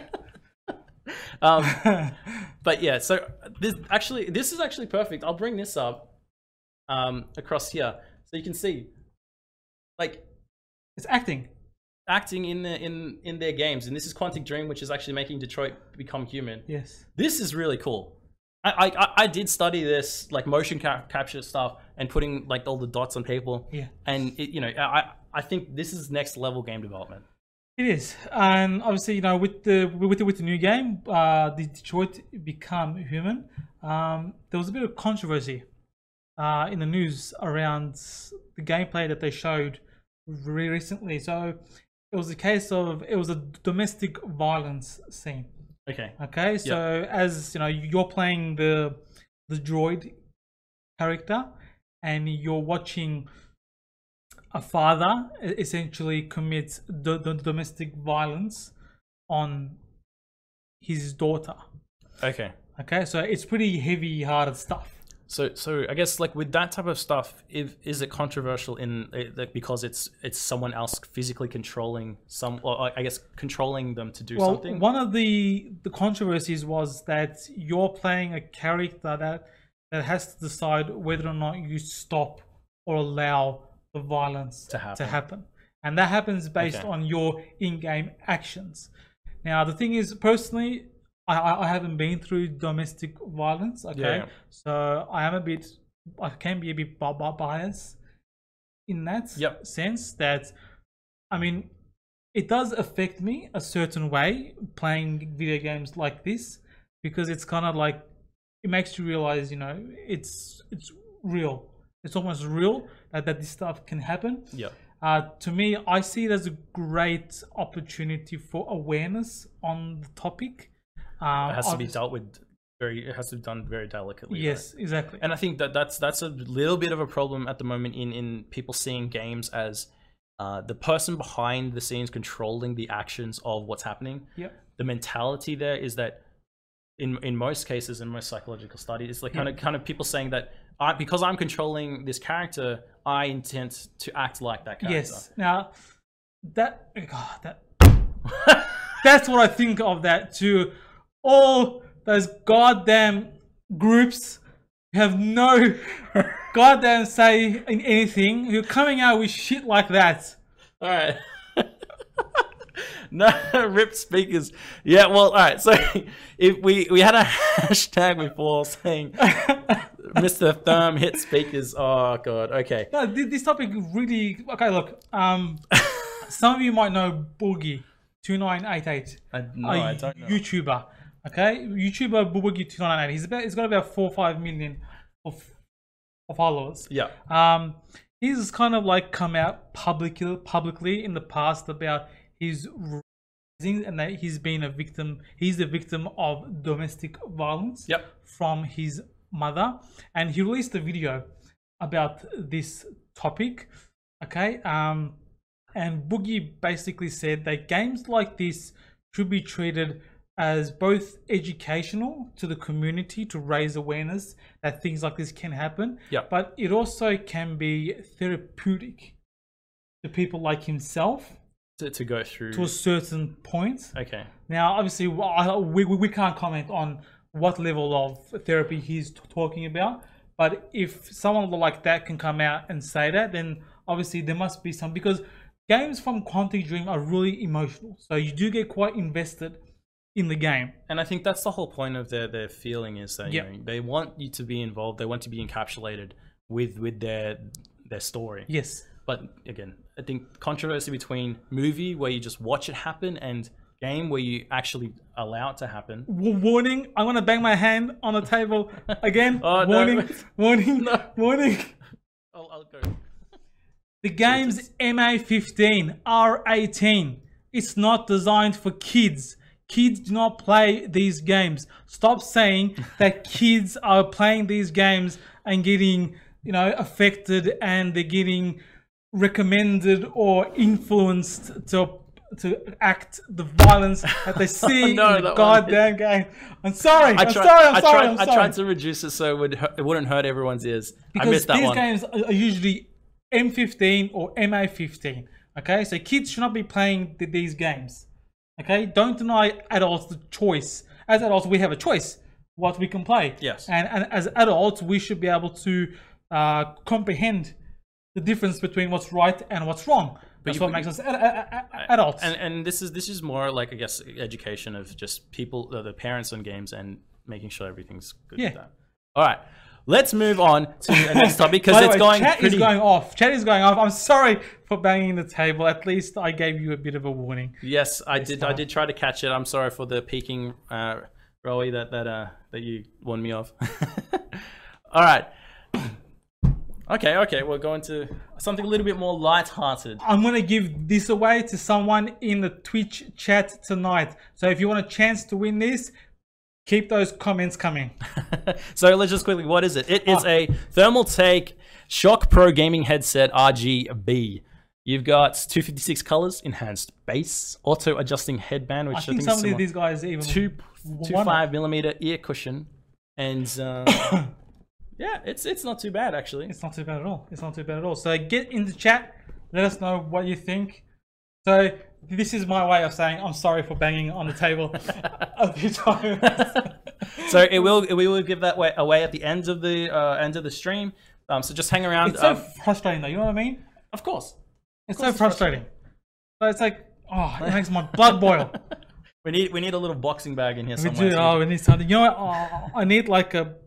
um, but yeah, so this actually this is actually perfect. I'll bring this up um across here so you can see, like, It's acting. acting in the in in their games, and this is Quantic Dream, which is actually making Detroit Become Human. Yes. This is really cool. I I, I did study this like motion cap- capture stuff and putting like all the dots on paper. Yeah. And it, you know, I I think this is next level game development. It is, and obviously, you know, with the with the, with the new game, uh, the Detroit Become Human, um, there was a bit of controversy uh, in the news around the gameplay that they showed very recently. So it was a case of it was a domestic violence scene. Okay. Okay, so as you know, you're playing the the droid character, and you're watching a father essentially commits the, the domestic violence on his daughter. Okay. Okay, so it's pretty heavy-hearted stuff. So, so I guess like with that type of stuff, if, is it controversial in it, like, because it's it's someone else physically controlling some, or I guess controlling them to do Well, something? one of the the controversies was that you're playing a character that that has to decide whether or not you stop or allow the violence To happen. to happen. And that happens based Okay. on your in-game actions. Now, the thing is, personally, I, I I haven't been through domestic violence, okay? Yeah. So I am a bit I can be a bit bi- bi- biased in that Yep. sense. That I mean, it does affect me a certain way playing video games like this, because it's kind of like it makes you realize, you know, it's it's real. It's almost real that, that this stuff can happen. Yeah. Uh, to me, I see it as a great opportunity for awareness on the topic. Um, It has to be obvi- dealt with very. It has to be done very delicately. right? Yes, exactly. And I think that that's that's a little bit of a problem at the moment in in people seeing games as uh, the person behind the scenes controlling the actions of what's happening. Yep. The mentality there is that in in most cases, in most psychological studies, it's like kind of kind of people saying that I, because I'm controlling this character, I intend to act like that character. Yes. Now, that God, that that's what I think of that too. All those goddamn groups who have no goddamn say in anything, who are coming out with shit like that. All right. No, ripped speakers. Yeah, well, all right. So if we we had a hashtag before saying Mister Therm hit speakers. Oh god. Okay. No, thi- this topic really okay. Look, um, some of you might know Boogie two nine eight eight. I, no, a I don't know. YouTuber. Okay, YouTuber Boogie two nine eight eight. He's about. He's got about four or five million of, of followers. Yeah. Um, he's kind of like come out publicly publicly in the past about his raising and that he's been a victim. He's a victim of domestic violence. Yep. From his mother, and he released a video about this topic. Okay. Um, and Boogie basically said that games like this should be treated as both educational to the community to raise awareness that things like this can happen, Yeah. but it also can be therapeutic to people like himself To, to go through. to a certain point. Okay. Now, obviously, I- we, we we can't comment on what level of therapy he's t- talking about, but if someone like that can come out and say that, then obviously there must be some, because games from Quantic Dream are really emotional, so you do get quite invested in the game. And I think that's the whole point of their their feeling is that Yep. you know, they want you to be involved. They want to be encapsulated with with their their story. Yes. But again, I think controversy between movie where you just watch it happen and game where you actually allow it to happen. W- warning, I'm gonna bang my hand on the table again. Oh, no. warning, warning, No. warning. I'll, I'll go. The game's M A fifteen, R eighteen. It's not designed for kids. Kids do not play these games. Stop saying that kids are playing these games and getting, you know, affected, and they're getting recommended or influenced to to act the violence that they see No, in the that one. goddamn game. I'm sorry. I I'm tried, sorry. I'm I sorry. tried, I'm I sorry. tried to reduce it so it, would hurt, it wouldn't hurt everyone's ears. Because I missed that these one. games are usually M fifteen or M A fifteen. Okay, so kids should not be playing th- these games. Okay, don't deny adults the choice. As adults, we have a choice what we can play. Yes. And, and as adults, we should be able to uh, comprehend the difference between what's right and what's wrong. That's you- what makes us ad- ad- ad- adults. And and this is this is more like, I guess, education of just people, uh, the parents on games, and making sure everything's good Yeah. with that. All right, let's move on to the next topic By because the it's way, going chat pretty. is going off. Chat is going off. I'm sorry for banging the table. At least I gave you a bit of a warning. Yes, I did. I time. did try to catch it. I'm sorry for the peaking, uh, Rowie, that that uh that you warned me of. All right. Okay, okay. We're going to something a little bit more light-hearted. I'm going to give this away to someone in the Twitch chat tonight. So if you want a chance to win this, keep those comments coming. So let's just quickly, what is it? It is Ah. a Thermal Take Shock Pro gaming headset R G B. You've got two fifty-six colors, enhanced bass, auto adjusting headband, which I I think think, some is of similar, these guys even two won two it. five millimeter ear cushion, and uh, yeah, it's it's not too bad actually. It's not too bad at all. It's not too bad at all. So get in the chat. Let us know what you think. So this is my way of saying I'm sorry for banging on the table a few times. So it will we will give that way, away at the end of the uh, end of the stream. Um, so just hang around. It's so um, frustrating though. You know what I mean? of course, It's course so it's frustrating. So it's like, oh, it makes my blood boil. we need we need a little boxing bag in here We somewhere. do. Oh, we need something. You know what? Oh, I need like a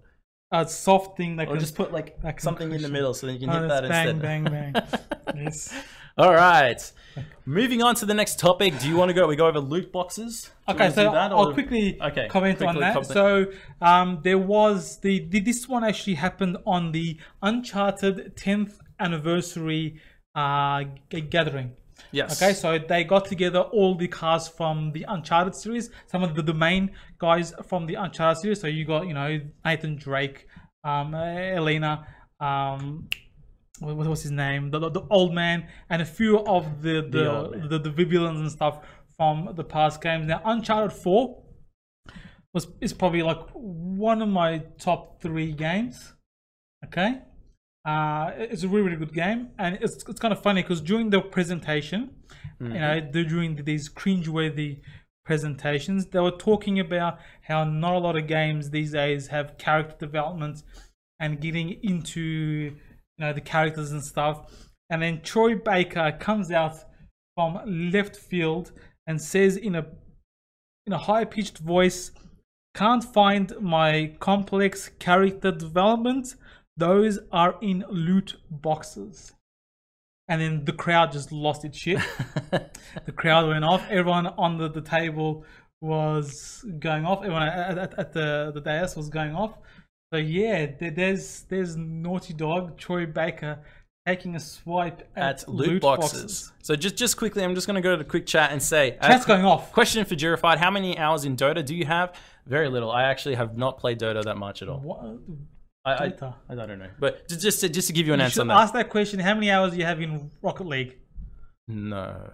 a soft thing that Or can just put like that can something in the cushion. middle so that you can Oh, hit that's that bang, instead. bang, bang. Yes. All right. Moving on to the next topic. Do you want to go? We go over loot boxes. Do you Okay, wanna so do that, I'll or- quickly Okay, comment on quickly that. comment. So um, there was the, the this one actually happened on the Uncharted tenth anniversary uh, g- gathering. Yes. Okay, so they got together all the cast from the Uncharted series, some of the, the main guys from the Uncharted series. So you got, you know, Nathan Drake, um, Elena, um, what what was his name? The, the, the old man, and a few of the the old man. the, the, the villains and stuff from the past games. Now, Uncharted four was is probably like one of my top three games. Okay. Uh, it's a really, really good game, and it's it's kind of funny because during the presentation, Mm-hmm. you know, they're doing these cringeworthy presentations. They were talking about how not a lot of games these days have character development and getting into, you know, the characters and stuff. And then Troy Baker comes out from left field and says in a in a high-pitched voice, "Can't find my complex character development. Those are in loot boxes." And then the crowd just lost its shit. The crowd went off. Everyone on the, the table was going off. Everyone at, at, at the, the dais was going off. So yeah, there, there's there's Naughty Dog, Troy Baker, taking a swipe at, At loot, boxes. So just just quickly, I'm just going to go to the quick chat and say... uh, Chat's going off. Question for Jurified. How many hours in Dota do you have? Very little. I actually have not played Dota that much at all. What? I, I, Dota? I don't know. But just, just, to, just to give you an You answer should on that. ask that question. How many hours do you have in Rocket League? No.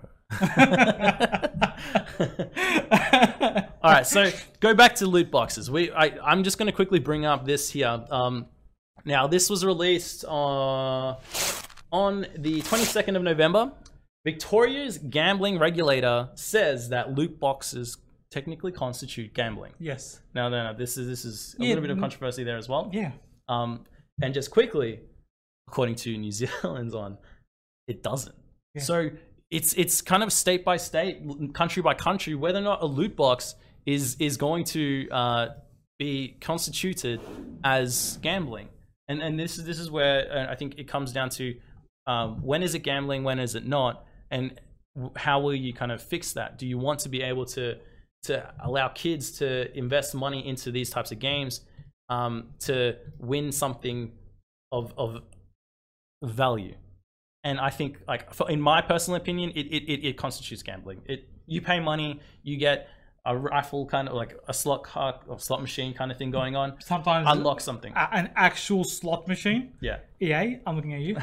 All right, so go back to loot boxes. We, I, I'm just going to quickly bring up this here. Um, now, this was released uh, on the twenty-second of November. Victoria's gambling regulator says that loot boxes technically constitute gambling. Yes. Now, no, no, this is this is a Yeah, little bit of mm. controversy there as well. Yeah. Um, and just quickly, according to New Zealand's on, it doesn't. Yeah. So it's it's kind of state by state, country by country, whether or not a loot box is is going to uh, be constituted as gambling. And and this is this is where uh, I think it comes down to um, when is it gambling, when is it not, and w- how will you kind of fix that? Do you want to be able to to allow kids to invest money into these types of games um, to win something of of value? And I think, like, for, in my personal opinion, it, it, it, it constitutes gambling. It you pay money, you get a rifle, kind of like a slot car or slot machine kind of thing going on. Sometimes Unlock something. a- an actual slot machine. Yeah. E A, I'm looking at you.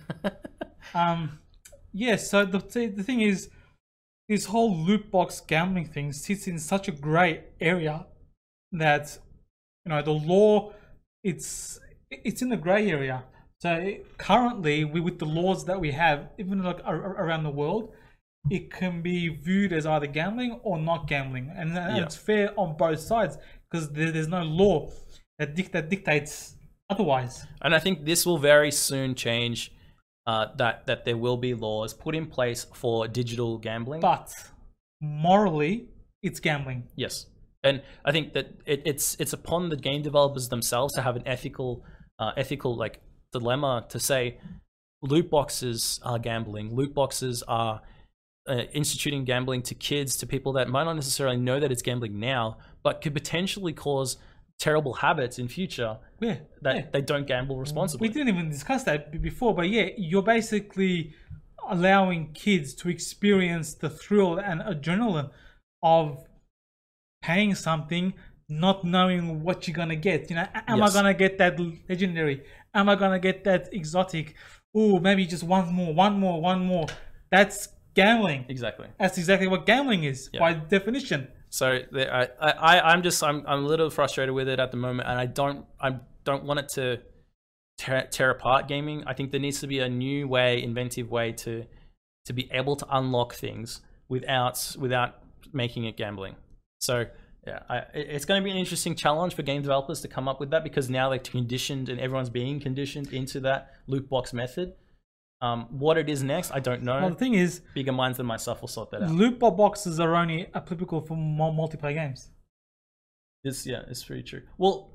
um, yeah. So the th- the thing is, this whole loot box gambling thing sits in such a grey area that, you know, the law, it's it's in the grey area. So currently, we with the laws that we have, even like ar- ar- around the world, it can be viewed as either gambling or not gambling, and, and Yeah. it's fair on both sides because there, there's no law that dic- that dictates otherwise. And I think this will very soon change. Uh, that that there will be laws put in place for digital gambling. But morally, it's gambling. Yes, and I think that it, it's it's upon the game developers themselves to have an ethical, uh, ethical like dilemma to say, loot boxes are gambling. Loot boxes are uh, instituting gambling to kids, to people that might not necessarily know that it's gambling now, but could potentially cause terrible habits in future Yeah, that yeah. they don't gamble responsibly. We didn't even discuss that b- before, but yeah, you're basically allowing kids to experience the thrill and adrenaline of paying something, not knowing what you're gonna get. You know, a- am Yes. I gonna get that legendary? Am I gonna get that exotic? Oh, maybe just one more, one more, one more. That's gambling. Exactly. That's exactly what gambling is Yeah. by definition. So the- I, I, I'm just I'm, I'm a little frustrated with it at the moment, and I don't I don't want it to tear, tear apart gaming. I think there needs to be a new way, inventive way to to be able to unlock things without without making it gambling. So yeah, I, it- it's going to be an interesting challenge for game developers to come up with that, because now they're conditioned and everyone's being conditioned into that loot box method. Um, what it is next, I don't know. Well, the thing is, Bigger minds than myself will sort that out. loot boxes are only applicable for mo- multiplayer games. It's, yeah, it's pretty true. Well,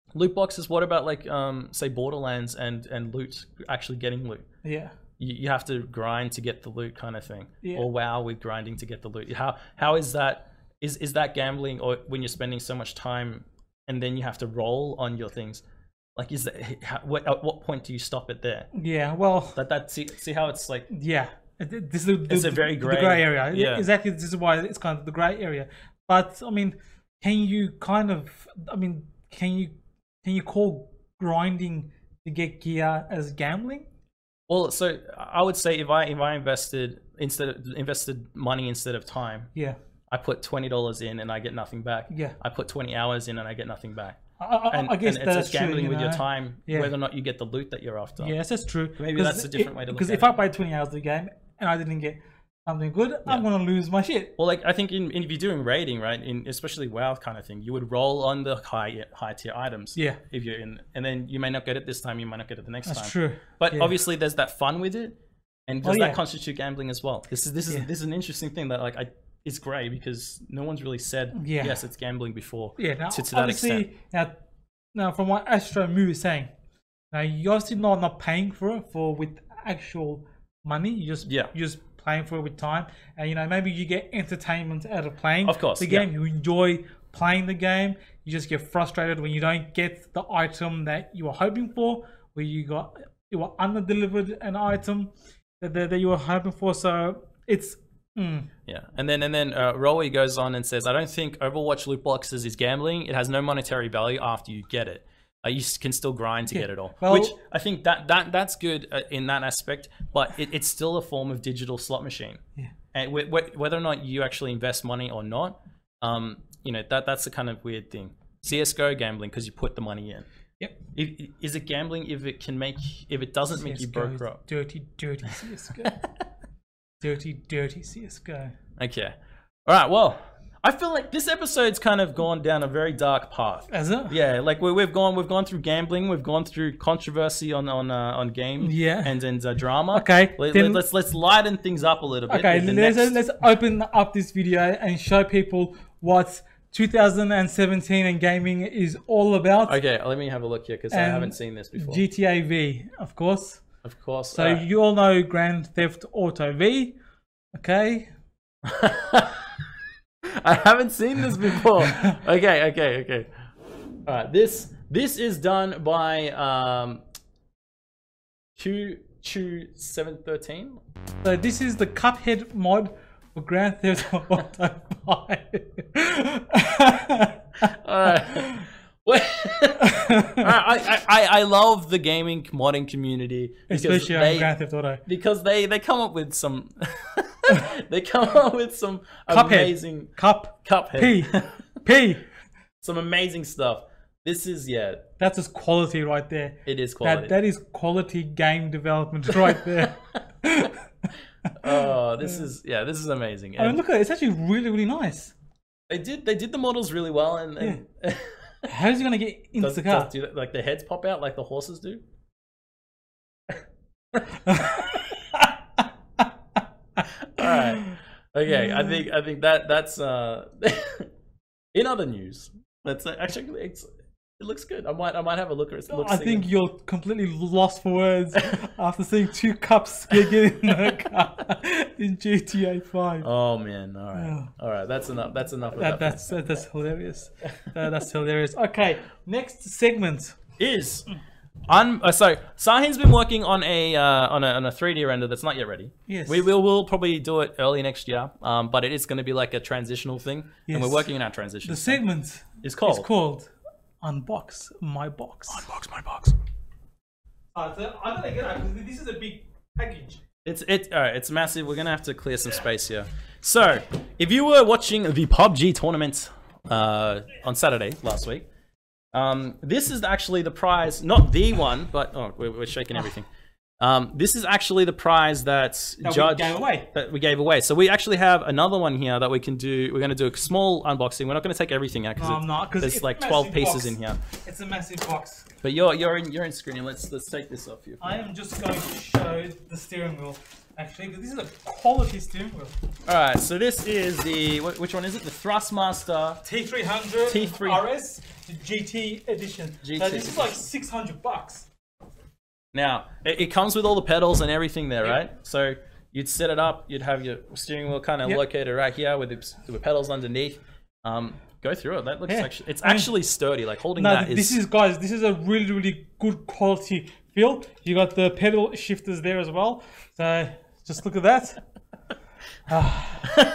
loot boxes. What about like um say Borderlands and and loot actually getting loot? Yeah. You, you have to grind to get the loot kind of thing. Yeah. Or WoW with grinding to get the loot. How how is that? Is is that gambling, or when you're spending so much time and then you have to roll on your things? Like, is that how, what, at what point do you stop it there? Yeah. Well. That that see see how it's like. Yeah. This is the, the, It's a very the grey- grey area. yeah. Exactly. This is why it's kind of the grey area. But I mean, can you kind of? I mean, can you can you call grinding to get gear as gambling? Well, so I would say if I if I invested instead of invested money instead of time, Yeah. I put twenty dollars in and I get nothing back. Yeah. I put twenty hours in and I get nothing back. I, I, And, I guess and it's that's just gambling true, you with your know? time, Yeah. whether or not you get the loot that you're after. Yes, that's true. Maybe 'Cause that's a different it- way to look Because at if it. I played twenty hours of the game and I didn't get something good, I'm gonna lose my shit. Well, like I think in, in if you're doing raiding, right, in especially WoW kind of thing, you would roll on the high high tier items. Yeah. If you're in, and then you may not get it this time, you might not get it the next That's time. true. But Yeah. obviously, there's that fun with it, and does Oh, that yeah. constitute gambling as well? This is this is Yeah. this is an interesting thing that like I it's grey because no one's really said Yeah. yes, it's gambling before. Yeah, now to, to that obviously, extent. now, now from what Astro Moo is saying, now you're obviously not not paying for it for with actual money. You just Yeah. you're just playing for it with time, and you know maybe you get entertainment out of playing. Of course, the yeah. game. You enjoy playing the game. You just get frustrated when you don't get the item that you were hoping for, where you got you were under delivered an item that, that, that you were hoping for. So it's. Mm, Yeah, and then and then uh, Rowie goes on and says, "I don't think Overwatch loot boxes is gambling. It has no monetary value after you get it. Uh, you s- can still grind to Yeah. get it all." Well- Which I think that that that's good uh, in that aspect, but it, it's still a form of digital slot machine. Yeah. And wh- wh- whether or not you actually invest money or not, um, you know that that's the kind of weird thing. C S G O gambling because you put the money in. Yep. If, is it gambling if it can make if it doesn't make you C S G O broke is up? Dirty, dirty C S G O. Dirty, dirty C S G O. Okay. All right. Well, I feel like this episode's kind of gone down a very dark path. Has it? Yeah, like we, we've gone, we've gone through gambling, we've gone through controversy on on uh, on game, Yeah. and and uh, drama. Okay, Let, then- us let's lighten things up a little bit. Okay, with the let's, next- let's open up this video and show people what two thousand seventeen and gaming is all about. Okay, let me have a look here because I And haven't seen this before. G T A V, of course. Of course. So alright. you all know Grand Theft Auto V. Okay. I haven't seen this before. Okay, okay, okay. All right, this this is done by um, Q Q seven thirteen. So this is the Cuphead mod for Grand Theft Auto five. Alright. Wait. Alright, I, I, I love the gaming modding community because Especially on they, Grand Theft Auto. because they, they come up with some they come up with some Cuphead. amazing Cup. Cuphead. P. P. Some amazing stuff. This is yeah, That's just quality right there. it is quality. That that is quality game development right there. Oh, this is yeah, this is amazing. I mean, And look at it. It's actually really, really nice. they did they did the models really well, and, and How's he gonna get into does, the car? does do that, like the heads pop out like the horses do. All right. Okay, I think I think that that's uh in other news. That's uh, actually it's, it looks good. I might I might have a look at it. Look, I see think it. you're completely lost for words after seeing two cups get in the car in G T A five. Oh man! All right, Yeah. all right. That's enough. That's enough. Of that, that that's that, that's hilarious. That, that's hilarious. Okay, next segment. is un. Uh, so Sahin's been working on a uh, on a on a three D render that's not yet ready. Yes. We will we'll probably do it early next year. Um, but it is going to be like a transitional thing, and we're Yes. working in our transition. The segment It's called is called Unbox My Box. Unbox My Box. Uh, so I'm gonna get out because this is a big package. It's it. All right, it's massive. We're gonna have to clear some space here. So, if you were watching the P U B G tournament uh, on Saturday last week, um, this is actually the prize, not the one, but oh, we're, we're shaking everything. Um, this is actually the prize that, That we Judge gave away. that we gave away. So we actually have another one here that we can do. We're going to do a small unboxing. We're not going to take everything out No, because I'm not, 'cause there's it's like a twelve massive pieces box. in here. It's a massive box. But you're you're in you're in screen. Let's let's take this off here. I am just going to show the steering wheel, actually, because this is a quality steering wheel. All right. So this is the wh- which one is it? The Thrustmaster. T three hundred T three R S G T edition. G T So this is like six hundred bucks. Now it, it comes with all the pedals and everything there, Yeah. right? So you'd set it up. You'd have your steering wheel kind of Yep. located right here with the, the pedals underneath. Um, go through it. That looks Yeah. actually it's I mean- actually sturdy. Like holding No, that this is. is, guys, this is a really, really good quality feel. You got the pedal shifters there as well. So just look at that. Ah.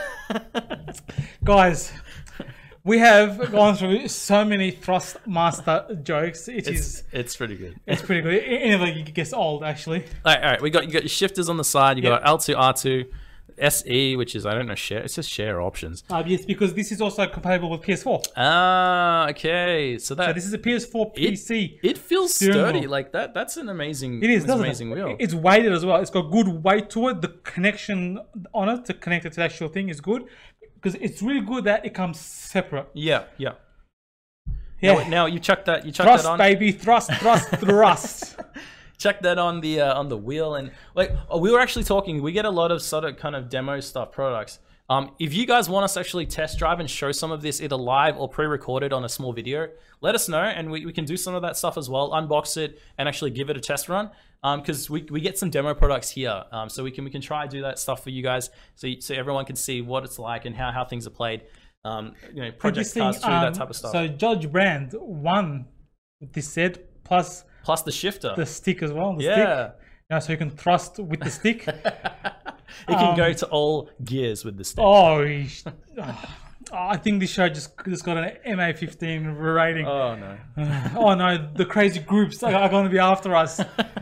Guys, we have gone through so many Thrustmaster jokes. It It's, is, it's pretty good. it's pretty good. It, it never gets old, actually. All right, all right. We got you got your shifters on the side. You Yep. got L two, R two, S E, which is I don't know share. It says share options. Uh, yes, because this is also compatible with P S four. Ah, okay. So that So this is a P S four P C. it feels steering sturdy wheel. like that. That's an amazing. It is, that's an doesn't amazing it? wheel. It's weighted as well. It's got good weight to it. The connection on it to connect it to the actual thing is good because it's really good that it comes separate. yeah, yeah. Yeah, Now, now you chuck that. You chuck thrust, that on. baby, thrust, thrust, thrust. Check that on the uh, on the wheel, and like oh, we were actually talking. We get a lot of sort of kind of demo stuff products. Um, if you guys want us to actually test drive and show some of this either live or pre-recorded on a small video, let us know, and we, we can do some of that stuff as well. Unbox it and actually give it a test run. Um, because we, we get some demo products here, um, so we can we can try and do that stuff for you guys, so you, so everyone can see what it's like and how how things are played. Um, you know, But Project this thing, Cars two, um, that type of stuff. So Judge Brand won this set plus Plus the shifter. the stick as well. The yeah. stick. Yeah, so you can thrust with the stick. It can go to all gears with the stick. Oh, he's- oh, I think this show just just got an M A fifteen rating. Oh no. Oh no, the crazy groups are, are going to be after us.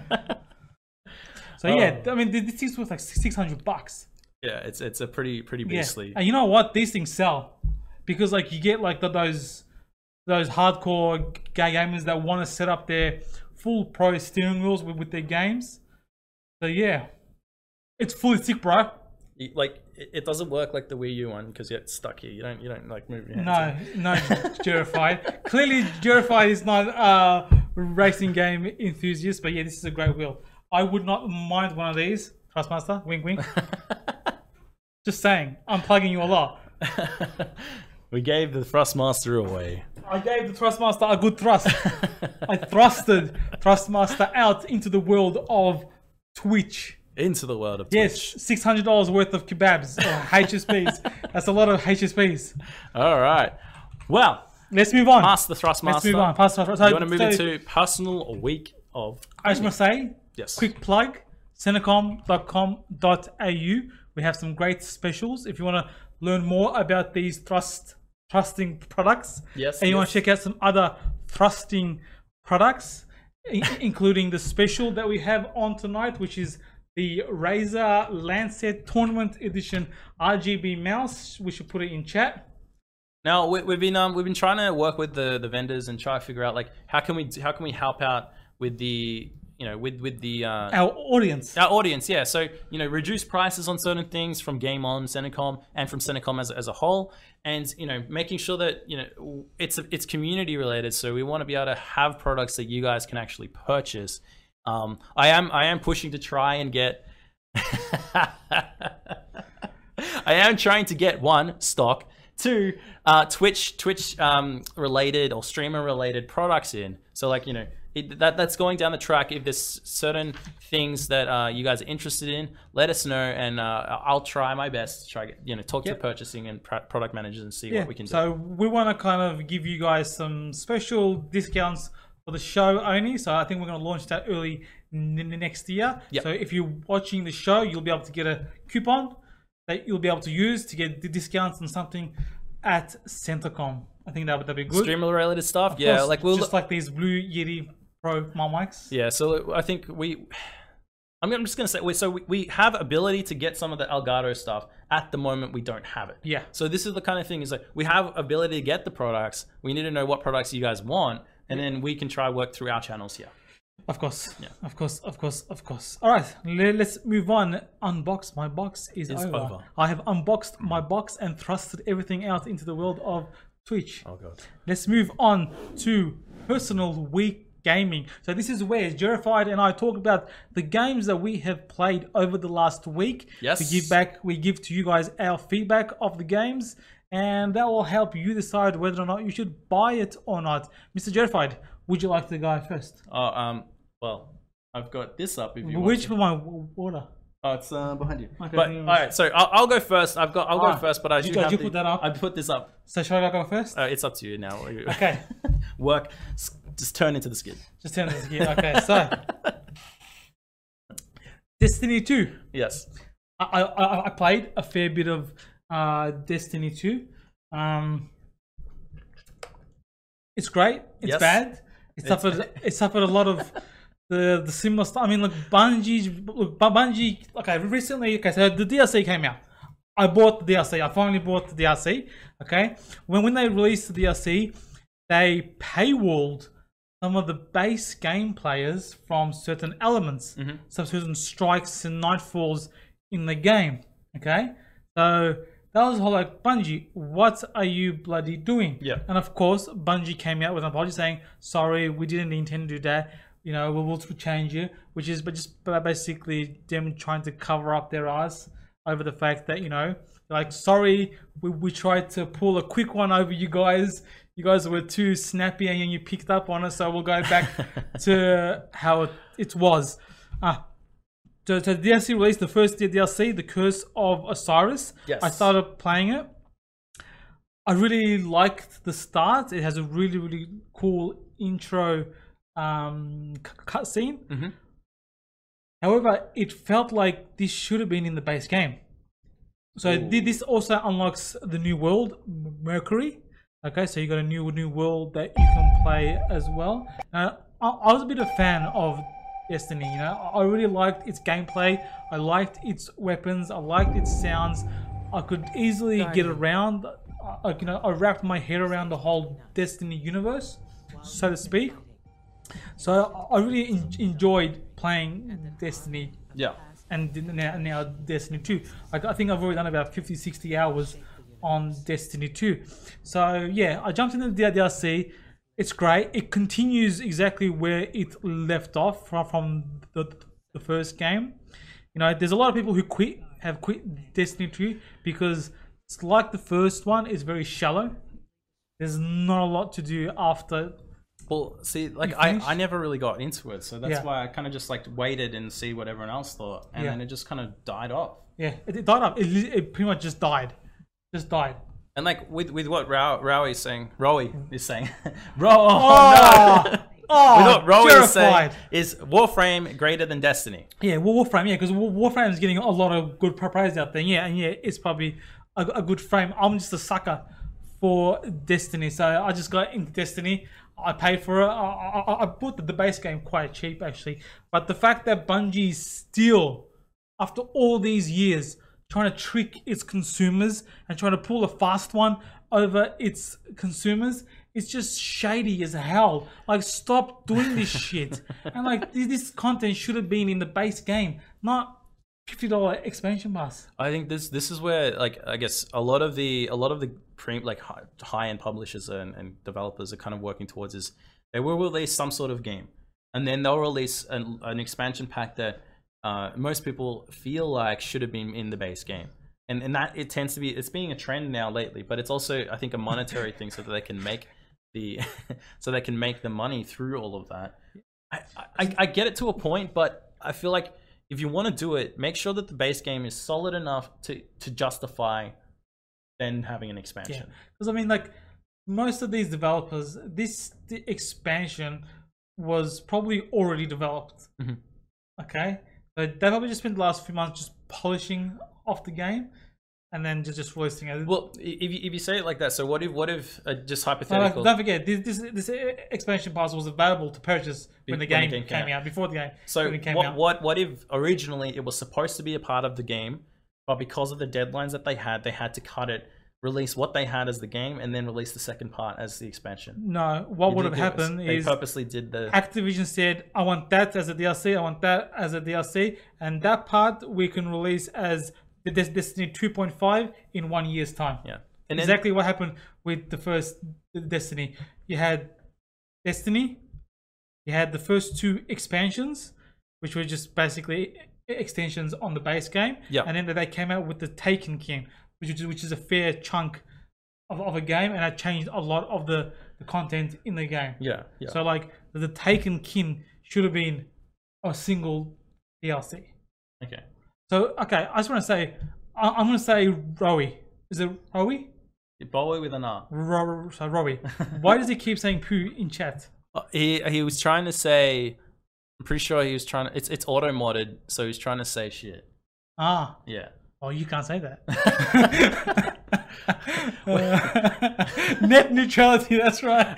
So yeah, Oh. I mean, this thing's worth like six hundred bucks. Yeah, it's it's a pretty pretty Yeah, beastly. and you know what? These things sell because like you get like the, those those hardcore gay gamers that want to set up their full pro steering wheels with, with their games. So yeah, it's fully sick, bro. You- Like it, it doesn't work like the Wii U one because you're stuck here. You don't you don't like move your hands. No, no, Jurified. Clearly, Jurified is not a racing game enthusiast, but yeah, this is a great wheel. I would not mind one of these. Thrustmaster, wink, wink. Just saying, I'm plugging you a lot. We gave the Thrustmaster away. I gave the Thrustmaster a good thrust. I thrusted Thrustmaster out into the world of Twitch. Into the world of Yes, Twitch. six hundred dollars worth of kebabs or H S Ps. That's a lot of H S Ps. All right. Well, Let's move on. past the Thrustmaster. Let's move on. Past the Thrustmaster. You want to move into personal week of? I just want to say, Yes. quick plug, Centacom dot com dot A U. We have some great specials. If you want to learn more about these thrust thrusting products, Yes, and you want yes. to check out some other thrusting products, i- including the special that we have on tonight, which is the Razer Lancet Tournament Edition R G B mouse. We should put it in chat. Now we, we've been um we've been trying to work with the the vendors and try to figure out like how can we how can we help out with the you know with with the uh, Our audience. our audience, yeah. So, you know, reduce prices on certain things from Game On, Centacom, and from Centacom as, as a whole. And, you know, making sure that, you know, it's it's community related. So we want to be able to have products that you guys can actually purchase. Um, I am I am pushing to try and get... I am trying to get, one, stock, two, uh, Twitch Twitch um, related or streamer related products in. So, like, you know, it, that that's going down the track. If there's certain things that uh, you guys are interested in, let us know, and uh, I'll try my best to try get you know talk Yep. to purchasing and pr- product managers and see Yeah, what we can do. so we want to kind of give you guys some special discounts for the show only. So I think we're going to launch that early n- n- next year. Yep. So if you're watching the show, you'll be able to get a coupon that you'll be able to use to get the discounts on something at Centacom. I think that would that'd be good. Streamer related stuff, Of yeah. course, Like we'll just like these Blue Yeti Pro mics. Yeah, so I think we. I'm I'm just gonna say, we- so we, we have ability to get some of the Elgato stuff. At the moment, we don't have it. Yeah. So this is the kind of thing is like we have ability to get the products. We need to know what products you guys want, and then we can try work through our channels here. Of course. Yeah. Of course. Of course. Of course. All right. le- Let's move on. Unbox. My box is It's over. over. I have unboxed my box and thrusted everything out into the world of Twitch. Oh god. Let's move on to personal week gaming. So this is where Jerified and I talk about the games that we have played over the last week. Yes. To give back, we give to you guys our feedback of the games, and that will help you decide whether or not you should buy it or not. Mister Jerified, would you like to go first? Oh, um, well, I've got this up if you Which want. one? My water. Oh, it's uh, behind you. Okay, But thank you all very much. right, so I'll, I'll go first. I've got. I'll go Alright. first, but I You do got- have you the- put that up? I put this up. So shall I go first? Uh, it's up to you now. Okay. Work. S- Just turn into the skid. Just turn this here. Okay, so Destiny two. Yes. I, I I played a fair bit of uh, Destiny two. Um, it's great. It's Yes. bad. It suffered. It suffered a lot of the the similar stuff. I mean, look, Bungie. Look, Bu- Bungie. Okay, recently. Okay, so the D L C came out. I bought the D L C. I finally bought the D L C. Okay, when when they released the D L C, they paywalled some of the base game players from certain elements, some certain strikes and nightfalls in the game. Okay, so that was the whole like, Bungie, what are you bloody doing? Yeah. And of course, Bungie came out with an apology saying, sorry, we didn't intend to do that. You know, we will change it, which is but just basically them trying to cover up their ass over the fact that, you know, like, sorry, we, we tried to pull a quick one over you guys. You guys were too snappy and you picked up on it, so we'll go back to how it, it was. Ah, so, so the D L C released the first D L C, The Curse of Osiris. Yes. I started playing it. I really liked the start. It has a really, really cool intro um, cutscene. Mm-hmm. However, it felt like this should have been in the base game. So Ooh. thi- this also unlocks the new world, M- Mercury. Okay, so you got a new new world that you can play as well. Uh, I, I was a bit of a fan of Destiny. You know, I I really liked its gameplay. I liked its weapons. I liked its sounds. I could easily get around. I, you know, I wrapped my head around the whole Destiny universe, so to speak. So I I really en- enjoyed playing Destiny Yeah. and now, now Destiny two. I, I think I've already done about fifty, sixty hours on Destiny two. So yeah, I jumped into the D L C. It's great. It continues exactly where it left off from, from the, the first game. You know, there's a lot of people who quit, have quit Destiny two because it's like the first one, it's very shallow. There's not a lot to do after. Well, see, like You I, finished? I never really got into it, so that's Yeah. why I kind of just like waited and see what everyone else thought, and Yeah. then it just kind of died off. Yeah, it, it died up. It, li- it pretty much just died. Just died. And like with with what Row Rowie is saying, Rowie is saying, Ro, oh, Oh, no. oh, With what Rowie is saying terrified. is Warframe greater than Destiny. Yeah, War- Warframe, yeah, because Warframe is getting a lot of good praise out there. Yeah, and yeah, it's probably a, a good frame. I'm just a sucker for Destiny, so I just got into Destiny. I paid for it. I, I, I bought the, the base game quite cheap, actually. But the fact that Bungie still, after all these years, trying to trick its consumers and trying to pull a fast one over its consumers, it's just shady as hell. Like, stop doing this shit. And like, this, this content should have been in the base game, not fifty dollar expansion pass. I think this this is where like I guess a lot of the a lot of the pre, like high, high end publishers and, and developers are kind of working towards is they will release some sort of game, and then they'll release an, an expansion pack that uh, most people feel like should have been in the base game, and and that it tends to be it's being a trend now lately, but it's also I think a monetary thing so that they can make the so they can make the money through all of that. I, I I get it to a point, but I feel like if you want to do it, make sure that the base game is solid enough to to justify then having an expansion. Because I mean, like, most of these developers, this the expansion was probably already developed. Mhm. Okay, but they probably just spent the last few months just polishing off the game, and then just just releasing it. Well, i- if you, if you say it like that, so what if what if uh, just So, like, hypothetical? don't forget, this, this this expansion pass was available to purchase when the When game, the game came came out, before the game. So when it came what out. what what if originally it was supposed to be a part of the game, but because of the deadlines that they had, they had to cut it release what they had as the game and then release the second part as the expansion. No, what They would didn't have do it. happened They is purposely did the. Activision said, I want that as a D L C, I want that as a D L C, and that part we can release as the Des- Destiny two point five in one year's time. Yeah. And then, Exactly what happened with the first Destiny. You had Destiny, you had the first two expansions, which were just basically extensions on the base game. Yeah. And then they came out with the Taken King, which is which is a fair chunk of, of a game, and that changed a lot of the, the content in the game. yeah, yeah. So like the Taken King should have been a single D L C. okay. So okay, I just want to say, I, I'm going to say Rowie. Is it Rowie? Bowie with an R. Ro- so Rowie. Why does he keep saying poo in chat? Uh, He he was trying to say. I'm pretty sure he was trying to. It's it's auto modded, so he's trying to say shit. Ah, Yeah. oh, you can't say that. Uh, net neutrality. That's right.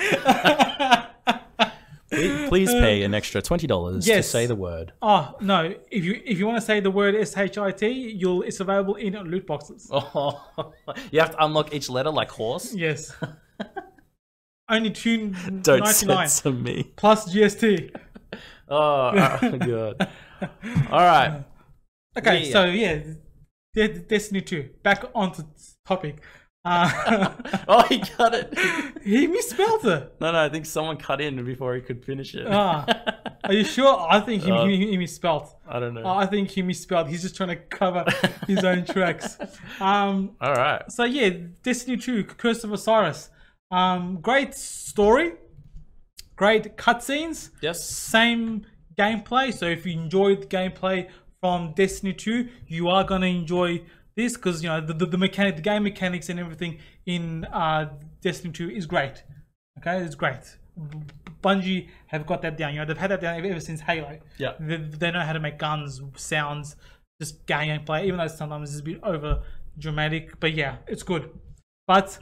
Please, please pay an extra twenty dollars to Yes. say the word. Oh no! If you if you want to say the word S H I T, you'll it's available in loot boxes. Oh, you have to unlock each letter like horse. Yes. Only two Don't ninety nine censor me. plus G S T. Oh, oh god. All right. Okay, Yeah. so yeah, De- Destiny two. Back onto topic. Uh, Oh, he got it. he misspelled it. No, no. I think someone cut in before he could finish it. Ah, are you sure? I think he, Uh, he, he misspelled. I don't know. Oh, I think he misspelled. He's just trying to cover his own tracks. Um, All right. so yeah, Destiny two, Curse of Osiris. Um, great story, great cutscenes. Yes. Same gameplay. So if you enjoyed the gameplay from Destiny two, you are gonna enjoy this because you know the, the the mechanic, the game mechanics, and everything in uh, Destiny two is great. Okay, it's great. B- Bungie have got that down. You know they've had that down ever, ever since Halo. Yeah. They, they know how to make guns, sounds, just gameplay. Even though sometimes it's a bit over dramatic, but yeah, it's good. But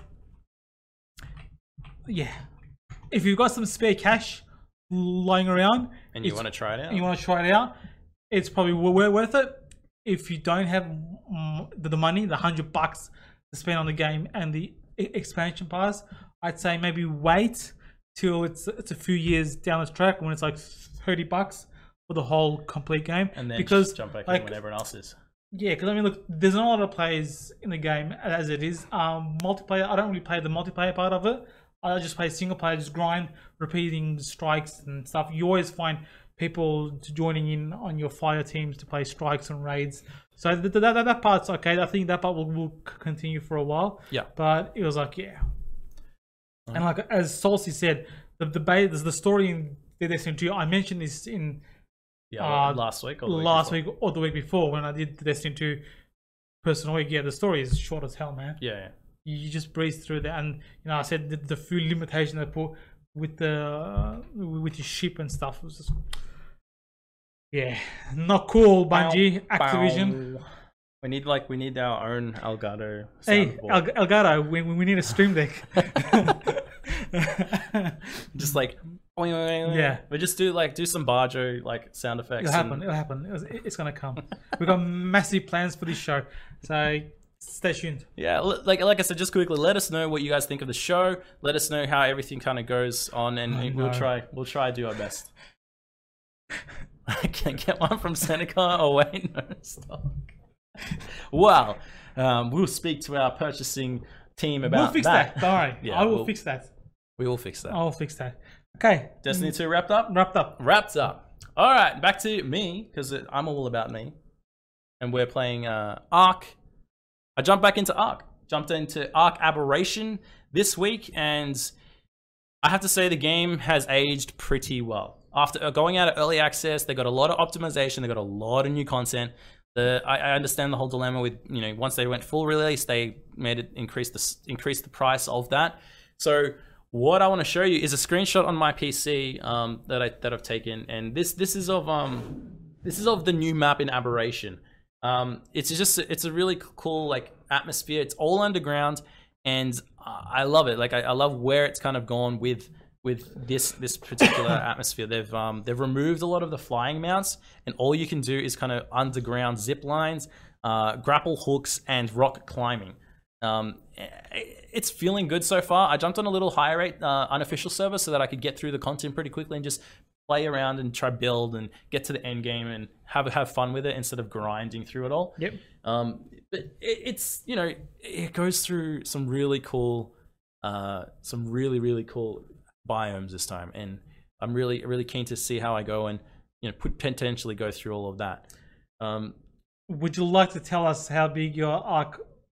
yeah, if you've got some spare cash lying around And you it's- want to try it out? and you want to try it out, it's probably w- worth it. If you don't have mm, the, the money, the hundred bucks to spend on the game and the e- expansion pass, I'd say maybe wait till it's it's a few years down the track when it's like thirty bucks for the whole complete game. and then because just jump back like, in when everyone else is. yeah, because I mean, look, there's not a lot of players in the game as it is. Um, multiplayer, I don't really play the multiplayer part of it. I just play single player, just grind, repeating strikes and stuff. You always find people joining in on your fire teams to play strikes and raids. So th- th- that, that part's okay. I think that part will, will c- continue for a while. Yeah. But it was like, yeah. And like as Salsy said, the the, ba- the story in Destiny two, I mentioned this in Yeah. uh, last week or the week last before? week or the week before when I did the Destiny two personal week. Yeah, the story is short as hell, man. Yeah. yeah. You you just breeze through that, and you know I said the, the food limitation they put with the uh, with your ship and stuff was just yeah, not cool. Bungie, Activision. Bow. We need like we need our own Elgato. Hey, soundboard. El- Elgato, we we need a stream deck. Just like Yeah. we just do like do some Barjo like sound effects. It'll and- happen. It'll happen. It's, it's gonna come. We've got massive plans for this show, so stay tuned. Yeah, l- like like I said, just quickly, let us know what you guys think of the show. Let us know how everything kind of goes on, and I we'll know. try we'll try to do our best. I can get one from Seneca. Oh wait, no stock. Well, um, we'll speak to our purchasing team about We'll fix that. that. Don't worry. Yeah, I will we'll- fix that. We will fix that. I'll fix that. Okay. Destiny two wrapped up. Wrapped up. Wrapped up. All right, back to me because I'm all about me, and we're playing uh, Ark. I jumped back into Ark. Jumped into Ark Aberration this week, and I have to say the game has aged pretty well. After going out of early access, they got a lot of optimization. They got a lot of new content. The I, I understand the whole dilemma with you know once they went full release, they made it increase the increase the price of that. So what I want to show you is a screenshot on my P C um, that I that I've taken, and this this is of um this is of the new map in Aberration. Um, it's just it's a really cool like atmosphere. It's all underground, and I love it. Like I, I love where it's kind of gone with with this this particular atmosphere. They've um they've removed a lot of the flying mounts, and all you can do is kind of underground zip lines, uh, grapple hooks, and rock climbing. Um, it's feeling good so far. I jumped on a little higher rate uh, unofficial server so that I could get through the content pretty quickly and just play around and try build and get to the end game and have have fun with it instead of grinding through it all. Yep. Um, but it, it's you know it goes through some really cool, uh, some really really cool biomes this time, and I'm really really keen to see how I go and you know put, potentially go through all of that. Um, Would you like to tell us how big your Arc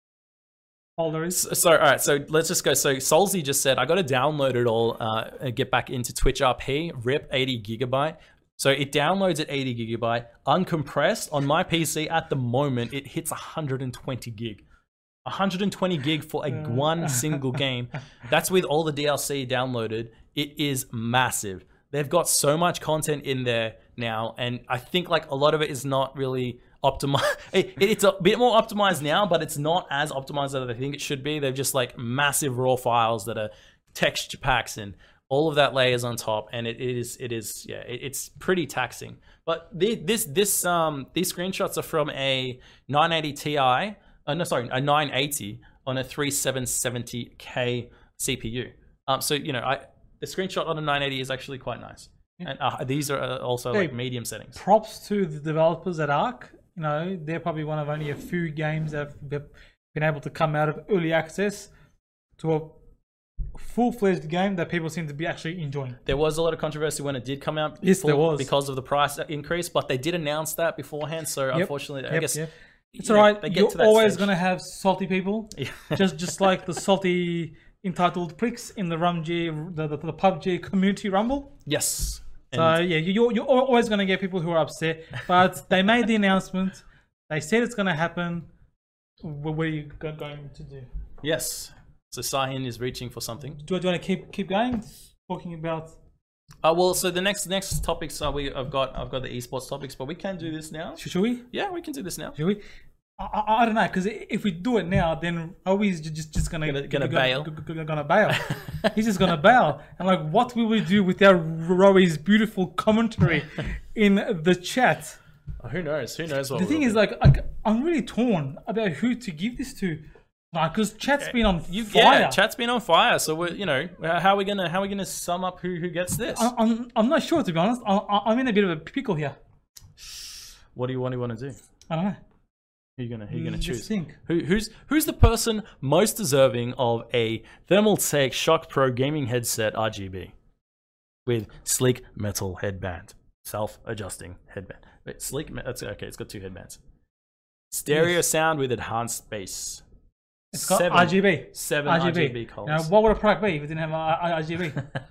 folder is? So, so all right, so let's just go. So Solzy just said I got to download it all uh, and get back into Twitch R P. Rip eighty gigabyte. So it downloads at eighty gigabyte, uncompressed. On my P C at the moment, it hits one hundred twenty gig. one hundred twenty gig for a one single game. That's with all the D L C downloaded. It is massive. They've got so much content in there now, and I think like a lot of it is not really optimized. It, it's a bit more optimized now, but it's not as optimized as I think it should be. They're just like massive raw files that are texture packs and all of that layers on top, and it, it is it is yeah it, it's pretty taxing. But the, this this um these screenshots are from a nine eighty Ti, uh, no sorry a nine eighty on a thirty-seven seventy K C P U. Um, so you know I the screenshot on a nine eighty is actually quite nice, yeah. and uh, these are uh, also hey, like medium settings. Props to the developers at Arc. You know they're probably one of only a few games that have been able to come out of early access to a full-fledged game that people seem to be actually enjoying. There was a lot of controversy when it did come out. Yes, there was. Because of the price increase, but they did announce that beforehand. So yep. unfortunately, yep, I guess yep. it's all right. You're to always stage. going to have salty people, Yeah. just just like the salty entitled pricks in the RumG, the, the, the P U B G community rumble. Yes. So and yeah, you're you're always going to get people who are upset. But they made the announcement. They said it's going to happen. What are you going to do? Yes. So Sahin is reaching for something. Do, do you want to keep keep going? Talking about. Uh, well, so the next next topics are we. I've got I've got the esports topics, but we can do this now. Should, should we? Yeah, we can do this now. Should we? I, I, I don't know, because if we do it now, then are we just just, just gonna gonna, gonna bail? Gonna, gonna bail. He's just gonna bail. And like, what will we do without Rowi's beautiful commentary in the chat? Oh, who knows? Who knows what? The thing we'll is, do. like, like, I'm really torn about who to give this to. Like, because chat's been on you, fire. Yeah, chat's been on fire. So we're, you know, how are we gonna how are we gonna sum up who who gets this? I, I'm I'm not sure, to be honest. I, I'm in a bit of a pickle here. What do you what do you want to do? I don't know. Who are you gonna who are you gonna Just choose? think. Who who's who's the person most deserving of a Thermaltake Shock Pro gaming headset R G B with sleek metal headband, self-adjusting headband. Wait, sleek. That's okay. It's got two headbands. Stereo Yes. sound with enhanced bass. It's got Seven- R G B. Seven R G B. R G B Now, colors. what would a product be if it didn't have R G B?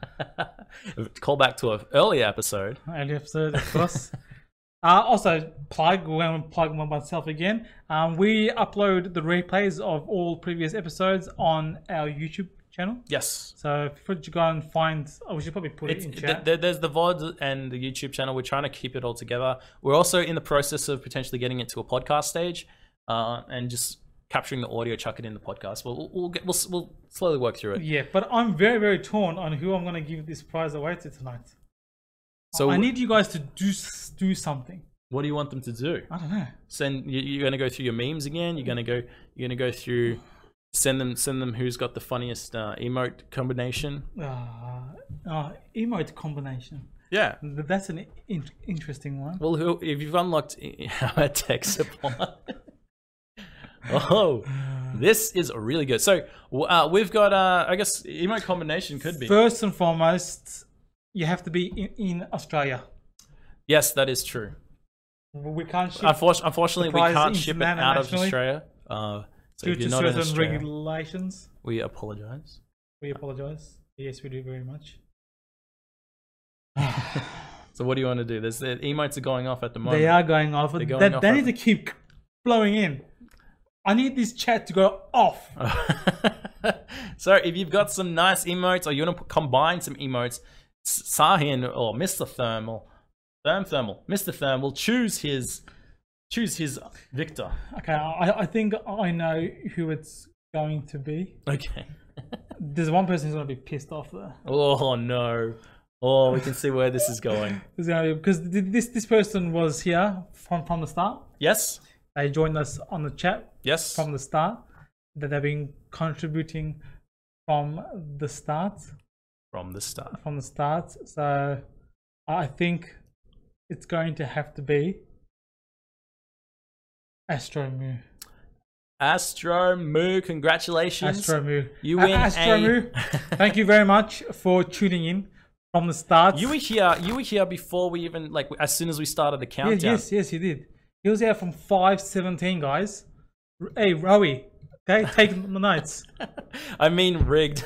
Call back to an earlier episode. Early episode, of course. uh, also, plug, we're going to plug myself again. Um, we upload the replays of all previous episodes on our YouTube channel. Yes. So if you go and find, oh, we should probably put It's, it in th- chat. th- there's the V O D and the YouTube channel. We're trying to keep it all together. We're also in the process of potentially getting it to a podcast stage, uh, and just capturing the audio, chuck it in the podcast. We'll we'll get we'll, we'll slowly work through it. Yeah, but I'm very, very torn on who I'm going to give this prize away to tonight. So I need you guys to do s- do something. what do you want them to do? I don't know. Send you, you're going to go through your memes again. You're going to go. You're going to go through. Send them. Send them. Who's got the funniest uh, emote combination? Uh, uh, emote combination. Yeah. Th- That's an in- interesting one. Well, who, if you've unlocked our tech support. Oh, this is really good. So uh, we've got, uh, I guess, emote combination could be. First and foremost, you have to be in, in Australia. Yes, that is true. We can't ship Unfortunately, unfortunately we prize can't ship it out of internationally Australia. Uh, so due if you're to not in certain Australia, regulations. we apologize. We apologize. Yes, we do very much. So what do you want to do? There's the emotes are going off at the moment. They are going off. They're going they off they at need the- to keep blowing in. I need this chat to go off. So if you've got some nice emotes, or you want to combine some emotes, Sahin or Mister Thermal, Therm Thermal, Mister Thermal, choose his, choose his victor. Okay, I, I think I know who it's going to be. Okay. There's one person who's going to be pissed off there. Oh no. Oh, we can see where this is going. It's gonna be, because th- this this person was here from, from the start. Yes. They joined us on the chat Yes. from the start. that they've been contributing from the start. From the start. From the start. So I think it's going to have to be Astromoo. Astromoo, congratulations. Astromoo. You win. A- Astromoo, a... thank you very much for tuning in from the start. You were here. You were here before we even like as soon as we started the countdown. Yes, yes, yes, he did. He was there from five seventeen, guys. Hey, Rowie, okay, take the notes. I mean, rigged.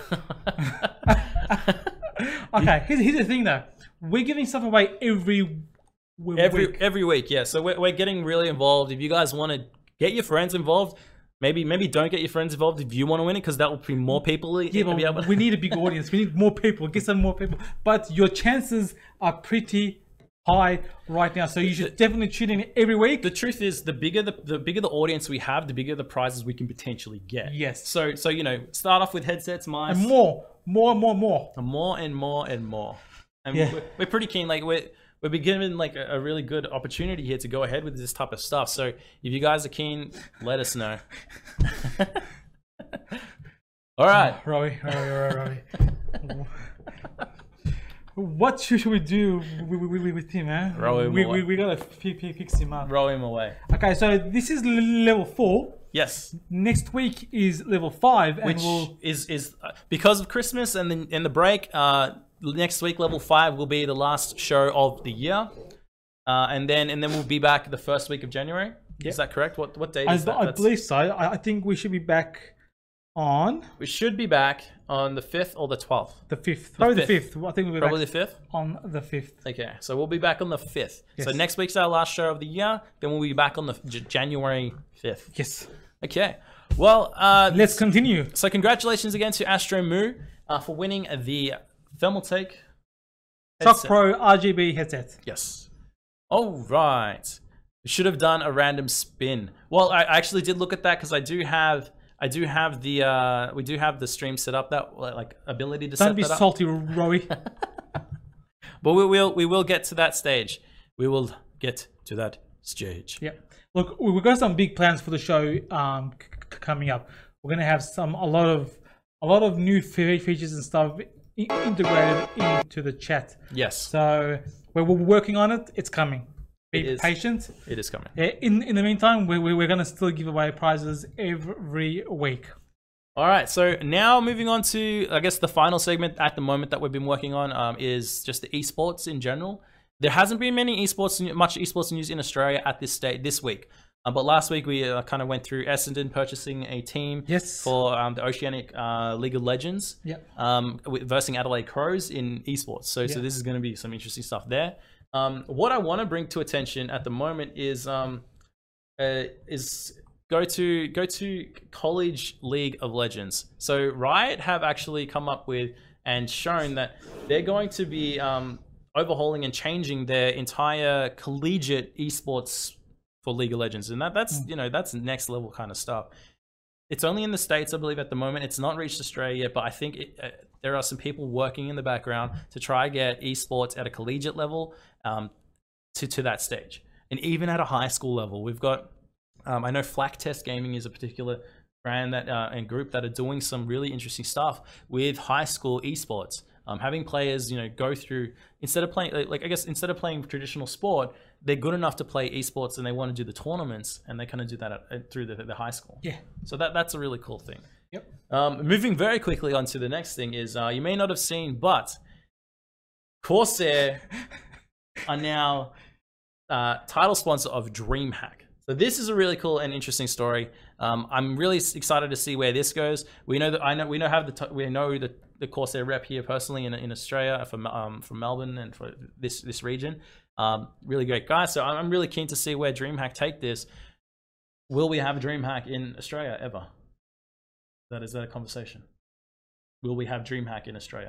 Okay, here's, here's the thing though. We're giving stuff away every w- every week. every week, yeah. So we're we're getting really involved. If you guys want to get your friends involved, maybe maybe don't get your friends involved if you want to win it, because that will bring more people. Yeah, to be able but to... we need a big audience. We need more people. Get some more people. But your chances are pretty high right now, so you should definitely tune in every week. The truth is, the bigger the the bigger the audience we have, the bigger the prizes we can potentially get. Yes. So so you know, start off with headsets, mice, And more, more, more, more. and more and more and more. And Yeah. we're, we're pretty keen. Like we're we're beginning like a, a really good opportunity here to go ahead with this type of stuff. So if you guys are keen, let us know. All right. Rowie, Rowie, Rowie, Rowie. What should we do with, with, with him, eh? Row him we, away. we, we gotta f- f- fix him up. Row him away. Okay, so this is l- level four. Yes. Next week is level five, and Which we'll is is uh, because of Christmas and the and the break. Uh, next week, level five will be the last show of the year, uh, and then and then we'll be back the first week of January. Yep. Is that correct? What what date I, is that? I That's- believe so. I, I think we should be back on we should be back on the fifth or the twelfth. the fifth. Probably the fifth. fifth. I think we'll be Probably back the fifth. on the fifth. Okay, so we'll be back on the fifth. So Yes. next week's our last show of the year. Then we'll be back on the J- January fifth. Yes. Okay. Well, uh, Let's continue. so congratulations again to Astromoo uh, for winning the Thermaltake Shock headset. Pro R G B headset. Yes. All right. We should have done a random spin. Well, I I actually did look at that because I do have I do have the uh we do have the stream set up, that like ability to Don't set be that up. salty, Rowie. But we will we will get to that stage. We will get to that stage. Yeah. Look, we- we've got some big plans for the show um, c- c- coming up. We're gonna have some a lot of a lot of new fe- features and stuff i- integrated into the chat. Yes, So we're, we're working on it. It's coming. Be It is. patient. it is coming. Yeah, in in the meantime, we, we we're gonna still give away prizes every week. All right, so now moving on to, I guess, the final segment at the moment that we've been working on um, is just the esports in general. There hasn't been many esports, much esports news in Australia at this state this week. Uh, but last week we uh, kind of went through Essendon purchasing a team Yes. for um, the Oceanic uh, League of Legends, Yep. um, with- versus Adelaide Crows in esports. So, so Yeah. this is going to be some interesting stuff there. Um, what I want to bring to attention at the moment is um, uh, is go to go to College League of Legends. So Riot have actually come up with and shown that they're going to be um, overhauling and changing their entire collegiate esports for League of Legends, and that that's you know that's next level kind of stuff. It's only in the States, I believe, at the moment. It's not reached Australia yet, but I think it, uh, there are some people working in the background to try get esports at a collegiate level um, to to that stage, and even at a high school level. We've got Um, I know Flak Test Gaming is a particular brand that uh, and group that are doing some really interesting stuff with high school esports. Um, having players, you know, go through instead of playing, like I guess instead of playing traditional sport, they're good enough to play esports and they want to do the tournaments, and they kind of do that at, at, through the, the high school. Yeah. So that that's a really cool thing. Yep. Um, moving very quickly on to the next thing is uh, you may not have seen, but Corsair are now uh, title sponsor of DreamHack. So this is a really cool and interesting story. Um, I'm really s- excited to see where this goes. We know that I know we know have the t- we know the, the Corsair rep here personally in, in Australia from um, from Melbourne and for this this region. Um, really great guy. So I'm I'm really keen to see where DreamHack take this. Will we have DreamHack in Australia ever? That is that a conversation? Will we have DreamHack in Australia?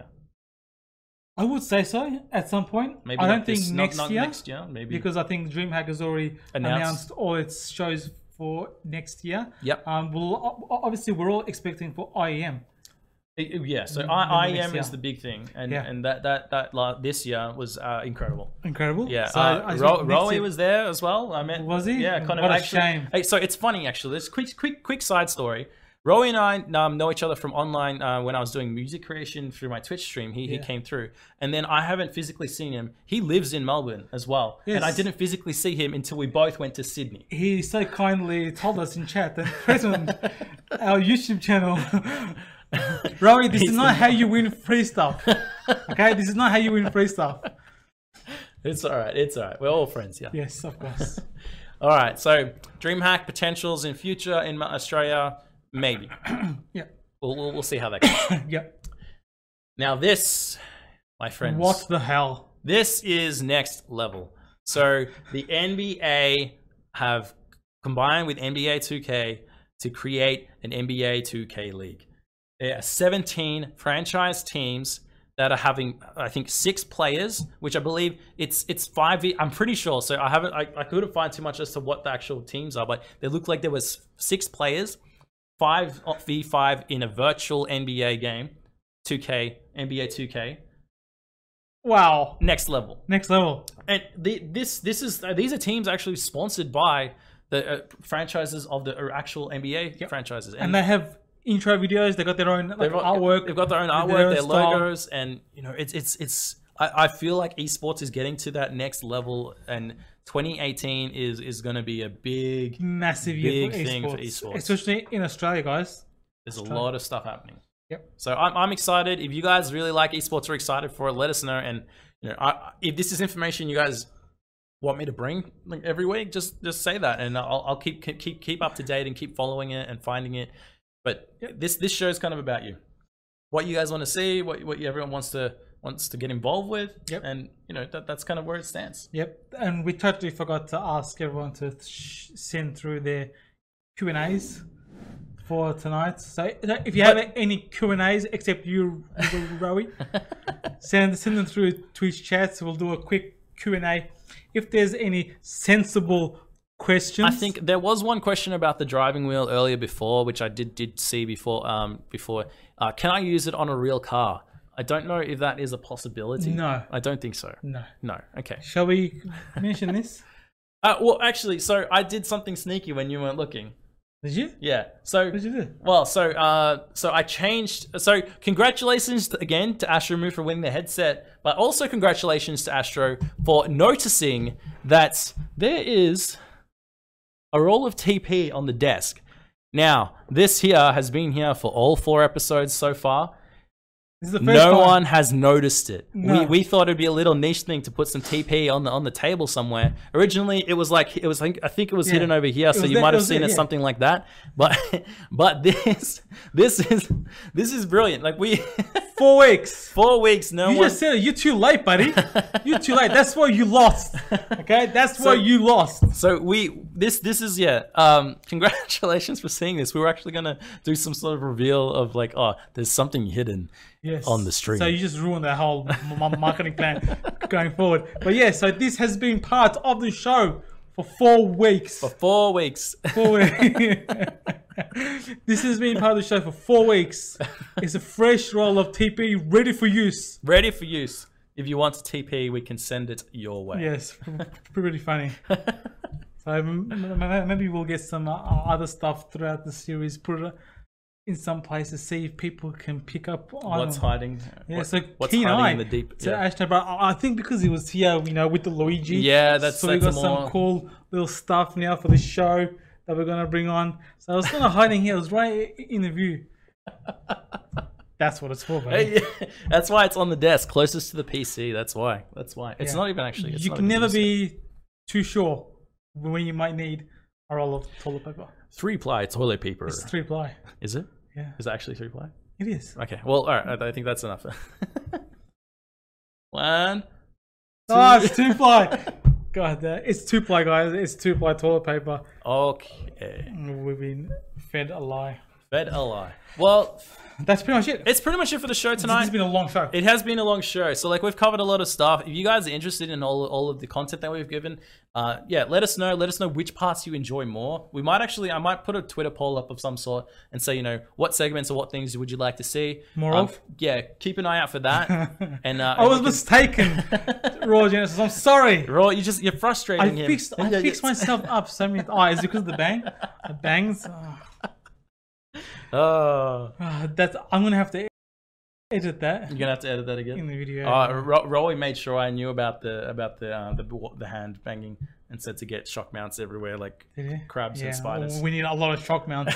I would say so at some point. Maybe I not don't think this- not- next not year, next year, maybe. because I think DreamHack has already Announced. announced, all its shows for next year. Yep. Um, we'll o- obviously we're all expecting for I E M. It- it- Yeah, so in I, the next IEM is year. the big thing, and Yeah. and that that that la- this year was uh, incredible. Incredible. Yeah, So uh, I think Ro- next Rowie year- was there as well. I met. Was he? Yeah, kind What of a actually. shame. Hey, so it's funny actually. This quick quick quick side story. Roy and I um, know each other from online uh, when I was doing music creation through my Twitch stream. He, he Yeah. came through. And then I haven't physically seen him. He lives in Melbourne as well. And I Yes. didn't physically see him until we both went to Sydney. He so kindly told us in chat that present our YouTube channel. Rory, this is not how you win free stuff. Okay, this is not how you win free stuff. It's all right. It's all right. We're all friends, yeah. Yes, of course. All right. So DreamHack potentials in future in Australia, maybe. Yeah, We'll, we'll, we'll see how that goes. yeah. Now this, my friends. What the hell? This is next level. So the N B A have combined with N B A two K to create an N B A two K league. There are seventeen franchise teams that are having, I think, six players, which I believe it's it's five. v- I'm pretty sure. So I haven't, I, I couldn't find too much as to what the actual teams are, but they look like there was six players, five v five in a virtual N B A game, two K, N B A two K, Wow. next level. Next level. And the, this this is uh, these are teams actually sponsored by the uh, franchises of the uh, actual N B A franchises, And they have intro videos. They got their own like, they've got, artwork. They've got their own with artwork, their their, own style. logos, and you know it's it's it's. I, I feel like esports is getting to that next level, and twenty eighteen is is going to be a big. Massive year big for thing for esports, esports. especially in Australia, guys. There's a lot of stuff happening. Yep. So I'm I'm excited. If you guys really like esports, are excited for it, let us know. And you know, I, if this is information you guys want me to bring like every week, just just say that, and I'll I'll keep keep keep, keep up to date and keep following it and finding it. But this this show is kind of about you, what you guys want to see, what what everyone wants to wants to get involved with, Yep. and you know that that's kind of where it stands. Yep. And we totally forgot to ask everyone to sh- send through their Q and A's for tonight. So if you have any Q and A's, except you, Rowie, send send them through Twitch chats. We'll do a quick Q and A. If there's any sensible questions, I think there was one question about the driving wheel earlier before, which I did did see before. Um, before, uh, can I use it on a real car? I don't know if that is a possibility. No. I don't think so. no. No. Okay. Shall we mention this? Uh, well, actually, so I did something sneaky when you weren't looking. Did you? Yeah. So. What did you do? Well, so uh, so I changed. So congratulations to, again to Astro Move for winning the headset, but also congratulations to Astro for noticing that there is a roll of T P on the desk. Now, this here has been here for all four episodes so far. This is the first No time. one has noticed it. No. We we thought it'd be a little niche thing to put some T P on the on the table somewhere. Originally, it was like it was. I think, I think it was Yeah. hidden over here, It so was you there- might it have was seen there, it yeah. something like that. But but this this is this is brilliant. Like we Four weeks. four weeks. No You one. just said it. You're too late, buddy. You're too late. That's why you lost. Okay, that's why you lost. So we this this is yeah. Um, congratulations for seeing this. We were actually gonna do some sort of reveal of like, oh, there's something hidden. Yes. On the stream. So you just ruined that whole m- m- marketing plan going forward. But yeah, so this has been part of the show for four weeks. For four weeks. Four weeks. This has been part of the show for four weeks. It's a fresh roll of T P ready for use. Ready for use. If you want a T P, we can send it your way. Yes, pretty funny. So m- m- maybe we'll get some uh, other stuff throughout the series. Put it in some places, see if people can pick up on What's hiding? Yeah, what- so what's keen hiding eye in the deep? to Yeah. Ashton, but I I think because he was here, you know, with the Luigi. Yeah, that's- so we that's got a more- some cool little stuff now for the show that we're gonna bring on. So I was kind of hiding here. It was right in the view. That's what it's for, buddy. Yeah, that's why it's on the desk, closest to the P C. That's why. That's why. It's Yeah. not even actually. It's You not can even never used. be too sure when you might need a roll of toilet paper. three ply toilet paper. It's three ply. Is it? Yeah, Is it actually three ply? it is. Okay. Well, all right. I, I think that's enough. One. Oh, it's two ply. God, uh, it's two ply, guys. It's two ply toilet paper. Okay. We've been fed a lie. Fed a lie. Well, That's pretty much it. it's pretty much it for the show This tonight. has been a long show. It has been a long show, so like we've covered a lot of stuff. If you guys are interested in all, all of the content that we've given, uh, yeah, let us know. Let us know which parts you enjoy more. We might actually, I might put a Twitter poll up of some sort and say, you know, what segments or what things would you like to see More Um, of? Yeah, keep an eye out for that. And uh, I and was we can- mistaken, Raw Genesis. I'm sorry. Raw, you just you're frustrating I him. fixed I fixed myself up so many. Oh, is it because of the bang? The bangs. Oh. Oh, Uh, that's I'm gonna have to edit that you're gonna have to edit that again. in the video. Uh, Ro- Rolly made sure I knew about the about the uh, the the hand banging and said to get shock mounts everywhere, like Did he? crabs Yeah, and spiders. we need a lot of shock mounts.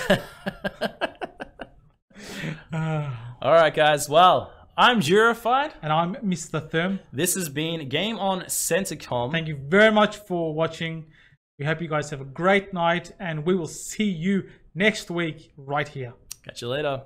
Uh, All right, guys. Well, I'm Jurified. and I'm Mister Therm. This has been Game on Centicom. Thank you very much for watching. We hope you guys have a great night, and we will see you next week right here. Catch you later.